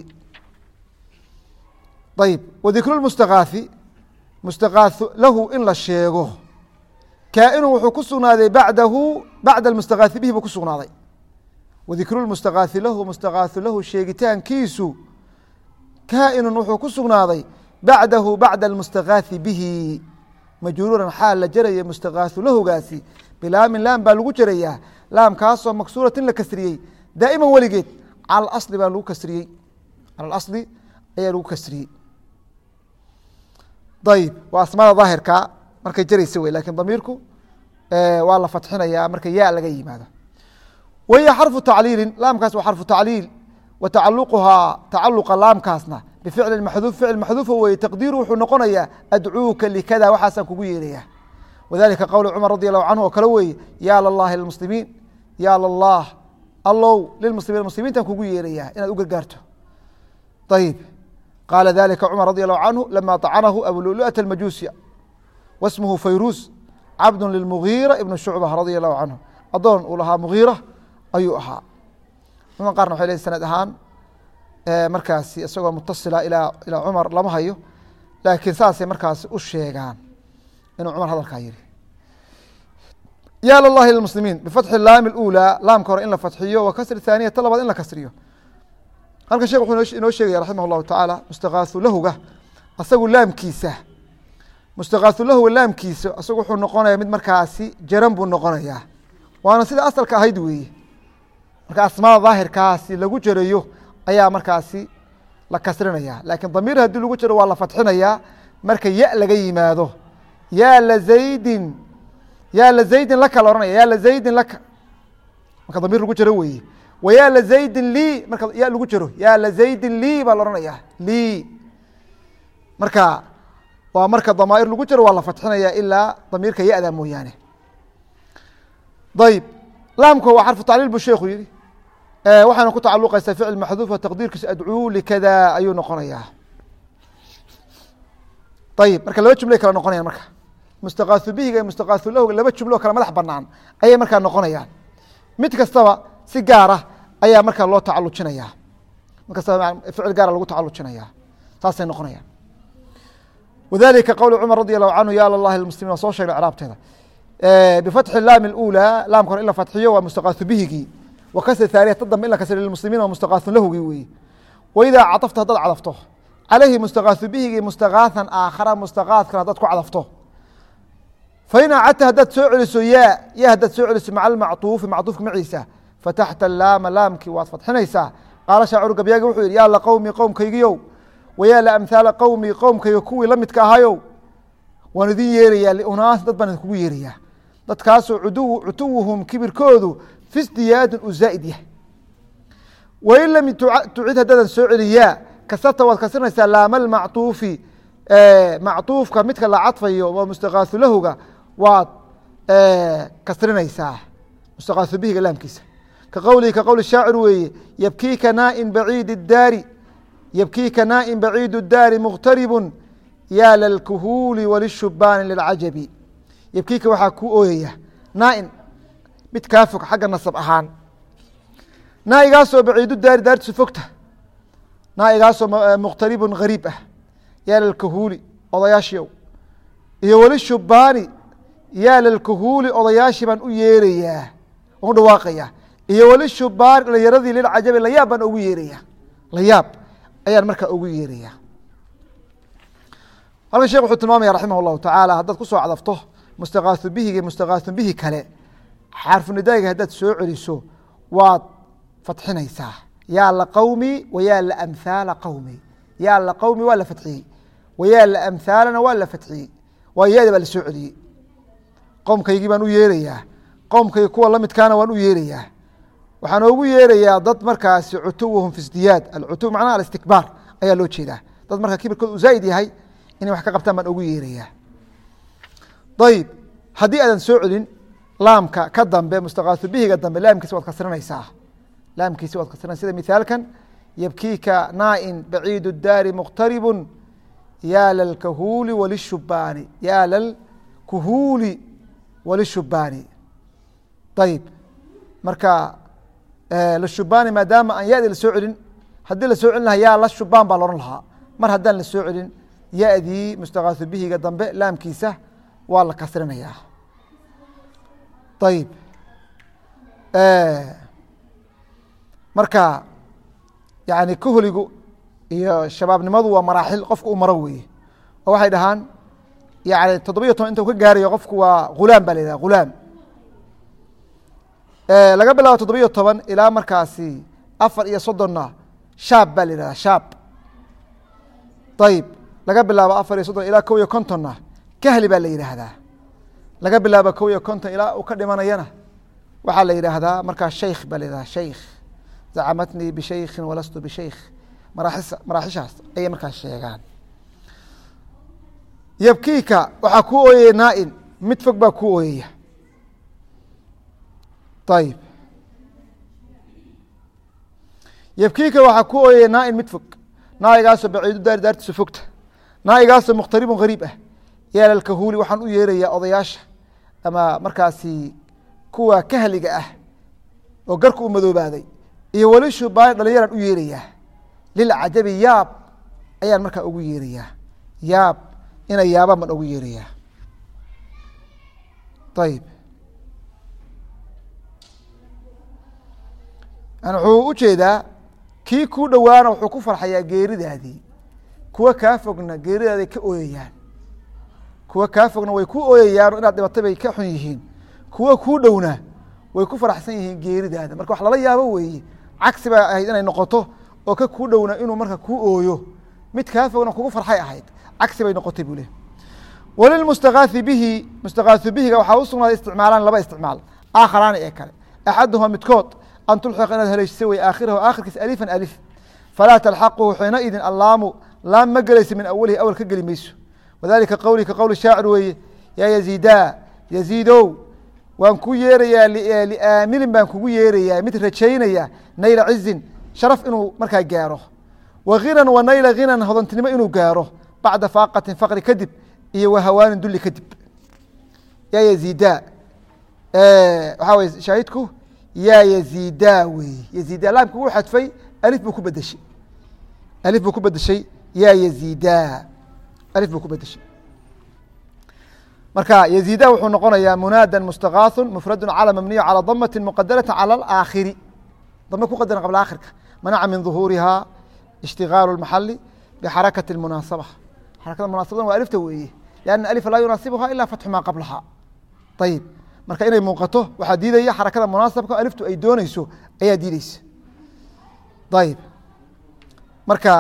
ayb wadikru mustagaaثi mustagaaث lahu in la sheego kaa'inu wuxuu ku sugnaaday bacdahu bacda اlmustagaaثi bihi buu ku sugnaaday. wadikru mustagaaثi lahu mustagaaثu lahu sheegitaankiisu kaa'inun wuxuu ku sugnaaday bacdahu bacda almustagaathi bihi majruuran xaal la jaraya mustagaahu lahugaasi bilaamin laam baa lagu jarayaa laamkaasoo maksuuratin la kasriyey daa'iman weligeed cala asli baa lagu kasriyey cala asli ayaa lagu kasriyey ayib waa asmaada daahirka markay jaraysa wey lakin damiirku waa la fatxinayaa marka yaa laga yimaado wahiya xarfu tacliilin laamkaas waa xarfu tacliil wa tacaluquhaa tacaluqa laamkaasna bficli maxduuf ficil maxduufa weye taqdiiru wuxuu noqonayaa adcuuka likada waxaasaan kugu yeeraya wadalika qowl cumar radi allahu canhu oo kale weeye yaa llahi lmuslimiin yaa llaah allow lilmuslimiin muslimiintaan kugu yeerayaa inaad u gargaarto ayib qaala dalika cumar radi allahu canhu lama طacanahu abululu'ata almajuusiya wasmuhu fayruus cabdu lilmugiira ibn shucba radia allahu canhu adoon uu lahaa mugiira ayuu ahaa cuman qaarna waxay leeyiin sanad ahaan markaasi isagoo mutasila ilaa cumar lama hayo laakiin saasay markaasi u sheegaan inuu cumar hadalkaa yihi ya llahi lmuslimiin bifatxi laami اlأulى laamka hore in la fatxiyo wa kasri thaaniya ta labaad in la kasriyo halkan shekh wuxuu inoo sheegaya raximah اllahu tacaala mustagaahu lahuga asagu laamkiisa mustagaahu lahuga laamkiisa asagu wuxuu noqonaya mid markaasi jaran buu noqonayaa waana sida asalka ahayd weeye marka asmaada daahirkaasi lagu jarayo ayaa markaasi la kasrinaya lakin damiir haddii lagu jaro waa la fatxinayaa marka ya laga yimaado ya lazaydin laka la ohanaya ya lazaydin laka marka damiir lagu jaro weye wa ya lazaydin lii marka ya lagu jaro ya lazaydin lii baa la ohanaya lii marka waa marka damaa'ir lagu jaro waa la fatxinaya ilaa damiirka ya-da mooyaane ayib laamku waa xarfu tacliil buu sheekhu yihi waxaana ku tacaluqaysaa ficil maxduufa taqdiirkiisa adcuu likada ayuu noqonayaa ayib marka laba jumlay kala noqonayan marka mustagaahu bihiga iyo mustagaahu lahuga laba jumlo kale madax banaan ayay markaa noqonayaan mid kastaba si gaara ayaa markaa loo tacalujinaya mid kastaba ficil gaara lagu tacalujinaya saasay noqonayaan wadalika qowl cumar radi allahu canhu ya llahi lmuslimiin waa soo sheegnay craabteeda bifatxi laami اlأulى laamka hore in la fatxiyo waa mustagaahu bihigii wakasri thaaniya ta dambe in la kasri lilmuslimiin waa mustagaahu lahugii weeye waidaa cadafta haddaad cadafto calayhi mustagaahu bihigii mustagaahan aakhara mustagaadkan haddaad ku cadafto fain acadta haddaad soo celiso ya haddaad soo celiso maca almacطuufi macطuufka maciisa fataxta laama laamkii waad fatxinaysaa qaala shaaciru gabyaagi wuxuu yihi yaa laqowmi qowmkaygiyow wayaa laamhaala qowmi qowmkayga kuwii la midka ahayow waan idin yeerayaa liunaas dad baan idinkugu yeerayaa dadkaasoo cutuwuhum kibirkoodu fi sdiyaadin uu zaa'id yahay wain lam tucid haddaadan soo celiyaa kasarta waad kasrinaysaa laama almacطuufi macطuufka midka la cadfayo waa mustagaahu lahuga waad kasrinaysaa mustagaahu bihiga laamkiisa ka qowlihi ka qowl shaacir weeye yabkiika naain baciid daari muqtaribu yaa lalkuhuuli walishubaani lilcajabi yabkiika waxaa kuu ooyaya naain mid kaa fog xagga nasab ahaan naaigaasoo baciidu daari daartiisu fogta naaigaasoo muqtaribun gariib ah yaa lalkuhuuli odayaashiow iyo walishubaani yaa lalkuhuuli odayaashii baan u yeerayaa aan u dhawaaqayaa iyo walishubaani dhalinyaradii lilcajabi layaab baan ugu yeerayaa layaab ayaan markaa ugu yeerayaa halkan shekh wuxuu tilmaamaya raximah اllahu tacaala haddaad ku soo cadafto mustagaahu bihiga iyo mustagaahu bihi kale xarfu nidaaga haddaad soo celiso waad fatxinaysaa yaa laqowmi wayaa laamhaala qowmi yaa laqowmi waa la fatxiyey wayaa laamhaalana waa la fatxiyey waa yaada baa la soo celiyey qowmkaygii baan u yeerayaa qowmkayga kuwa la midkaana waan u yeerayaa waxaan oogu yeerayaa dad markaasi cutuwuhum fi sdiyaad alcutuw macnaha alistikbaar ayaa loo jeedaa dad markaa kibirkooda uu zaa'id yahay inay wax ka qabtaan baan ogu yeerayaa ayib haddii aadan soo celin laamka ka dambe mustagaahu bihiga dambe laamkiisa waad kasrinaysaa laamkiisi waad kasrinaysa sida mithaalkan yabkiika naain baciid daari muqtaribu yaa lalkahuuli walishubaani yaa lalkuhuuli walishubaani ayib marka lishubaani maadaama aan yadi la soo celin haddii la soo celin lahaa yaa la shubaan baa laohan lahaa mar haddaan la soo celin yadii mustagaahu bihiga dambe laamkiisa waa la kasrinayaa ayib marka yani kuhligu iyo shabaabnimadu waa maraaxil qofka u maro weeye oo waxay dhahaan yani 17 inta ka gaarayo qofku waa ghulaam baa la yidhaha ghulaam laga bilaabo 17 ilaa markaasi 34 shaab baa la yidhahda shaab ayib laga bilaabo 34 ilaa 51 kahli baa la yidhaahdaa laga bilaabo 51 ilaa uu ka dhimanayana waxaa la yidhaahdaa markaa shaykh baa la yidhahda shaykh zacamatnii bishaykhin walastu bishaykh maraaxishaas ayay markaas sheegaan yabkiika waxaa ku ooyaya naa-in mid fog baa ku ooyaya ayib yabkiika waxaa ku ooyaya naa-in mid fog naayigaasoo baciidu daari daartiisa fogta naayigaasoo mukhtaribun gariib ah yaalalkahuuli waxaan u yeerayaa odayaasha ama markaasi kuwa kahliga ah oo garka u madoobaaday iyo weli shubaani dhalinyaraan u yeerayaa lilcajabi yaab ayaan markaa ugu yeerayaa yaab inay yaabaan baan ugu yeerayaa ayib wuxuu u jeedaa kii kuu dhowaana wuxuu ku farxayaa geeridaadii kuwa kaa fogna geeridaaday ka ooyayaan kuwa kaa fogna way ku ooyayaan inaad dhibatay bay ka xun yihiin kuwa kuu dhowna way ku faraxsan yihiin geeridaada marka wax lala yaabo weeye cagsi baa ahayd inay noqoto oo ka kuu dhowna inuu marka kuu ooyo mid kaa fogna kugu farxay ahayd cagsi bay noqotay buu leh walilmustagaathi bihi mustagaahu bihiga waxaa u sugnaaday isticmaalaan laba isticmaal aakharaani ee kale axaduhuma midkood an tulxiqa inaad haleeshisa wey aakhirahu aakhirkiisa alifan alif falaa talxaquhu xiinaidin allaamu laam ma gelaysa min awalihi awal ka geli mayso wadalika qowli ka qowli shaacir weeye yaa yaziidaa yaziidow waan ku yeerayaa liaamilin baan kugu yeerayaa mid rajaynaya nayla cizin sharaf inuu markaa gaaro wa hinan wa nayla hinan hodantinimo inuu gaaro bacda faaqatin faqri kadib iyo wa hawaanin dulli kadib yaa yaziidaa waxaa weye shaahidku yaa yaziidaa weeye yaziidaa laamka wuu xadfay alif buu ku bedeshay alif buu ku bedeshay yaa yaziidaa alif buu ku bedeshay marka yaziida wuxuu noqonayaa munaada mustagaaثu mfradu calى mabniyu calى damati muqadarati calى اaakhiri dame ku qadaran qabla akhirka manaca min ظuhuuriha ishtigaalu اmaxali bxarakati اmunaasaba xarakada munaasabadan waa alifta weeye لأna alifa laa yunaasibuha ila fatxu maa qablaha ayib marka inay muuqato waxaa diidaya xarakada munaasabka aliftu ay dooneyso ayaa diideysa ayib marka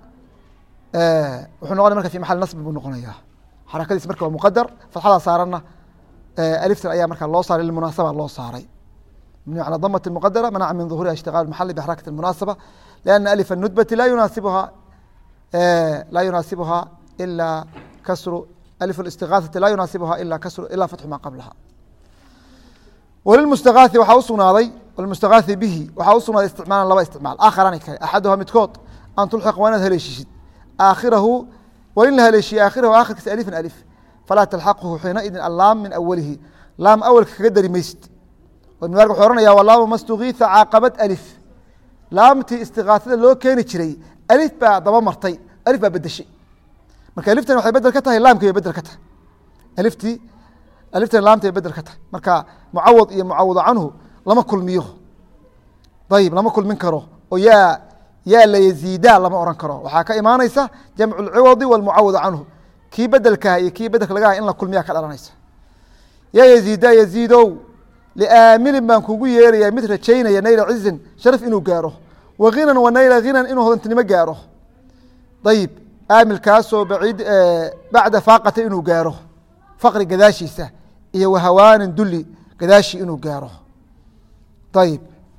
wuxuu noqonaya marka fi maxal nasbi buu noqonaya xarakadiis marka waa muqadar fatxada saaranna aliftan ayaa marka loo saaray limunaasaba loo saaray mabniy calى damati muqadara manaca min ظuhuriha ishtigaal maxali bxarakati munaasaba لأna alif الnudbati laa yunaasibuha ila kasru alif اstigaaثati laa yunaasibuha ila kasru ila fatxu maa qablaha walilmustagaaثi waxaa usugnaaday walmustagaaثi bihi waxaa usugnaaday isticmaalan laba isticmaal aakharani kale axaduha midkood an tulxiq waa inaad haleeshisid aakhirahu waa in la haleeshiye aakhirahu aakhirkiisa alifan alif falaa talxaquhu xiinaidin allaam min awalihi laam awalka kaga dari maysid ibn wuxuu ohanaya walaama mastugiitha caaqabad alif laamtii istigaasada loo keeni jiray alif baa daba martay alif baa bedeshay marka aliftan waxay bedel ka tahay laamkii bay bedel ka tahay aliftan laamti bay bedel ka tahay marka mucawad iyo mucawado canhu lama kulmiyo ayib lama kulmin karo oo yaa la yaziida lama oran karo waxaa ka imaanaysa jamcu اlciwadi wاlmucawad canhu kii bedelkaha iyo kii bedelka lagaha in la kulmiya ka dhalanaysa yaa yaziida yaziidow liaamilin baan kugu yeerayaa mid rajaynaya nayla cizin sharaf inuu gaaro wa hinan wa nayla hinan inuu hodantinimo gaaro ayib aamilkaasoo baciid bacda faaqata inuu gaaro faqri gadaashiisa iyo wa hawaanin duli gadaashi inuu gaaro ayib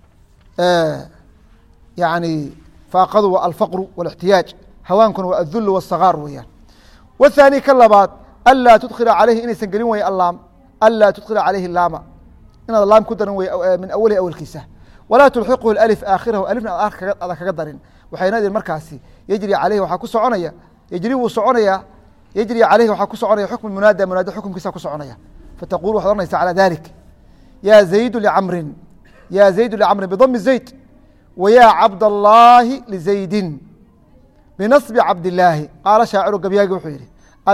yani faaqadu waa alfaqru wاlاxtiyaaj hawaankuna waa aلdul wالsagaar weeyaan wالthaani ka labaad anlaa tudkila caleyhi inaysan gelin way alaam anlaa tudkila caleyhi laama inaad laam ku darin wey min awalihi awalkiisa walaa tulxiqhu alif aakhirahu alifna aada kaga darin waxayna idin markaasi yejri caleyhi waxaa ku soconaya yejri wuu soconaya yejri caleyhi waxaa ku soconaya xukmu munaada munaada xukumkiisa ku soconaya fataqul waxad ohanaysa calى dalik ya zaydu licamrin ya zaydu licamrin bidami zayd wya cabd الlahi lزaydin binصbi cabd الlaahi qaala shaaciru gabyaagi wuxuu yihi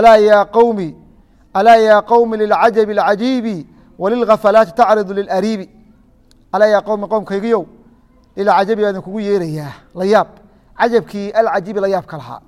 alaa ya qowmi lilcajabi اlcajiibi walilghafalaati tacridu lilariibi alaa ya qowmi qowmkaygiyow lilcajabi baa idin kugu yeerayaa layaab cajabkii alcajiibi layaabka lahaa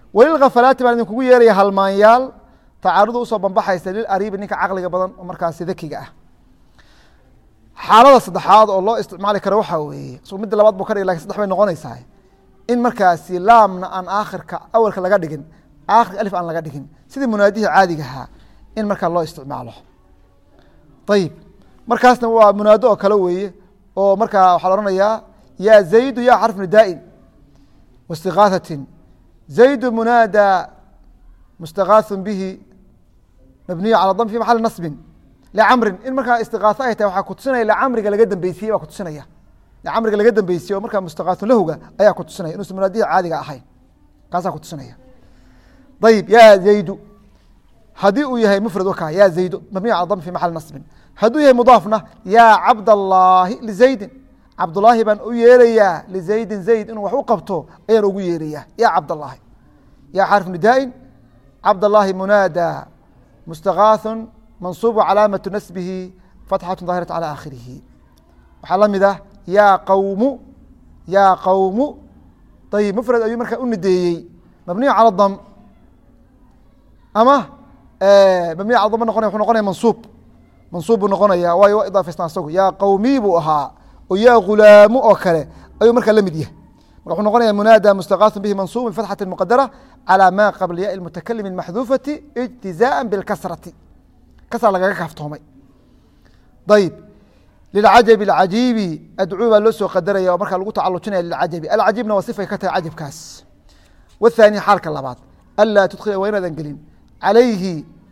walilghafalaati baan idinkugu yeeraya halmaanyaal tacaarudu usoo banbaxaysa lilariibi ninka caqliga badan oo markaasi dakiga ah. xaalada saddexaad oo loo isticmaali karo waxaa weeye midda labaad buu ka dhig lakin saddex bay noqonaysaa in markaasi laamna aan aakhirka awalka laga dhigin aakhirka alif aan laga dhigin sidii munaadihii caadiga ahaa in markaa loo isticmaalo. ayib markaasna waa munaado oo kale weeye oo markaa waxaa la ohanayaa ya zaydu ya xarf nidaa'in waاstigaathatin zaydu munaada mustagaaثu bihi mabniyu calى dam fi maxali nasbin licamrin in markaa istigaatho ay tahay waxaa kutusinaya licamriga laga dambeysiyey baa kutusinaya licamriga laga dambeysiyey oo markaa mustagaaثu lahuga ayaa kutusinaya inuusan munaadihii caadiga ahayn kaasaa kutusinaya. ayib ya zaydu haddii uu yahay mfrad waka ya zaydu mabniy calى dam fi maxali nasbin hadduu yahay mudaafna ya cabdالlahi lizaydin cabdالlahi baan u yeerayaa lizaydin zayd inuu wax u qabto ayaan ugu yeerayaa ya cabdالlahi ya xarف nidaa'in cabdالlahi munaada mustagaaثu mansuub calaamaةu nasbihi fatxaة ظaahiraة calى aakhirihi. waxaa la mid ah ya qawmu ayib mfrad ayuu markaa u nideeyey mabniy calى dam ama mabniy calى dam noqonaya wuxuu noqonaya mansuub buu noqonaya waayo waa idaafeysna asagu ya qawmi buu ahaa oo ya gulaamu oo kale ayuu markaa la mid yahay marka wuxuu noqonaya munaada mustagaaثu bihi mansuub bifatxati muqadara calى ma qabla ya mutakalimi maxduufati ijtizaaءa bilkasrati kasra lagaga kaaftoomay. ayib lilcajabi alcajiibi adcuu baa loo soo qadaraya oo markaa lagu tacalujinaya lilcajabi alcajibna waa sifay ka tahay cajabkaas. wathani xaalka labaad anlaa tudkhila waa inaadan gelin calayhi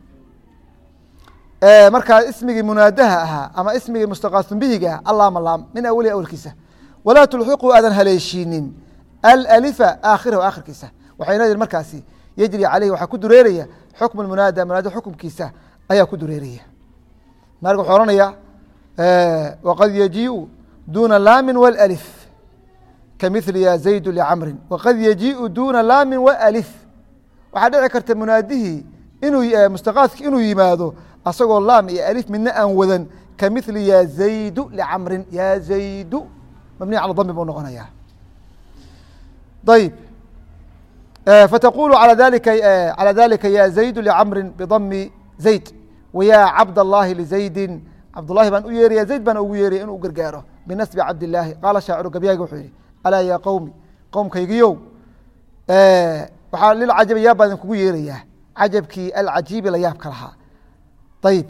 markaa ismigii munaadaha ahaa ama ismigii mustagaaثu bihiga ah allaama laam min awali awlkiisa walaa tulxiqu aadan haleeshiinin alalifa aakhirahu aakhirkiisa waxay leeyihin markaasi yejri caleyhi waxaa ku dureeraya xukmu munaada munaada xukumkiisa ayaa ku dureeraya. maalik wuxuu ohanaya waqad yajiiu duna laamin wاlأlif kamili ya zaydu licamrin waqad yajiiu duna laamin walif waxaa dhici karta munaadihii inuu mustagaaثki inuu yimaado asagoo laam iyo alif midna aan wadan kamili ya zaydu licamrin ya zaydu mabniy calى dami buu noqonaya. ayb fataqulu calى dalika ya zaydu licamrin bidami zayd waya cabdالlahi lizaydi cabdالlahi baan u yeeraya zayd baan ugu yeeraya inuu gargaaro binasbi cabdالlahi qaala shaaciru gabyaagi wuxuu yihi alaa ya qowmi qowmkaygiyow waxaa lilcajabi yaab baan idinkugu yeerayaa cajabkii alcajiibi la yaabka lahaa. ayib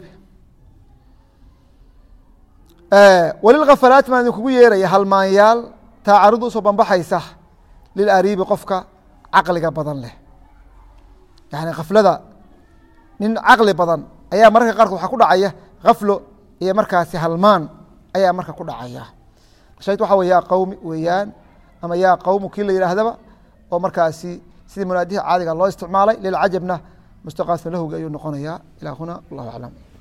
walilghafalaati baan idinkugu yeeraya halmaanyaal taacarudu usoo banbaxaysa lilariibi qofka caqliga badan leh yani khaflada nin caqli badan ayaa mararka qaarkood waxaa ku dhacaya khaflo iyo markaasi halmaan ayaa marka ku dhacaya. shayd waxa wey ya qowmi weeyaan ama ya qowmu kii la yihaahdaba oo markaasi sidii munaadihii caadiga loo isticmaalay lilcajabna mustaqaaثun lahuga ayuu noqonaya ilaa huna wallahu aclam.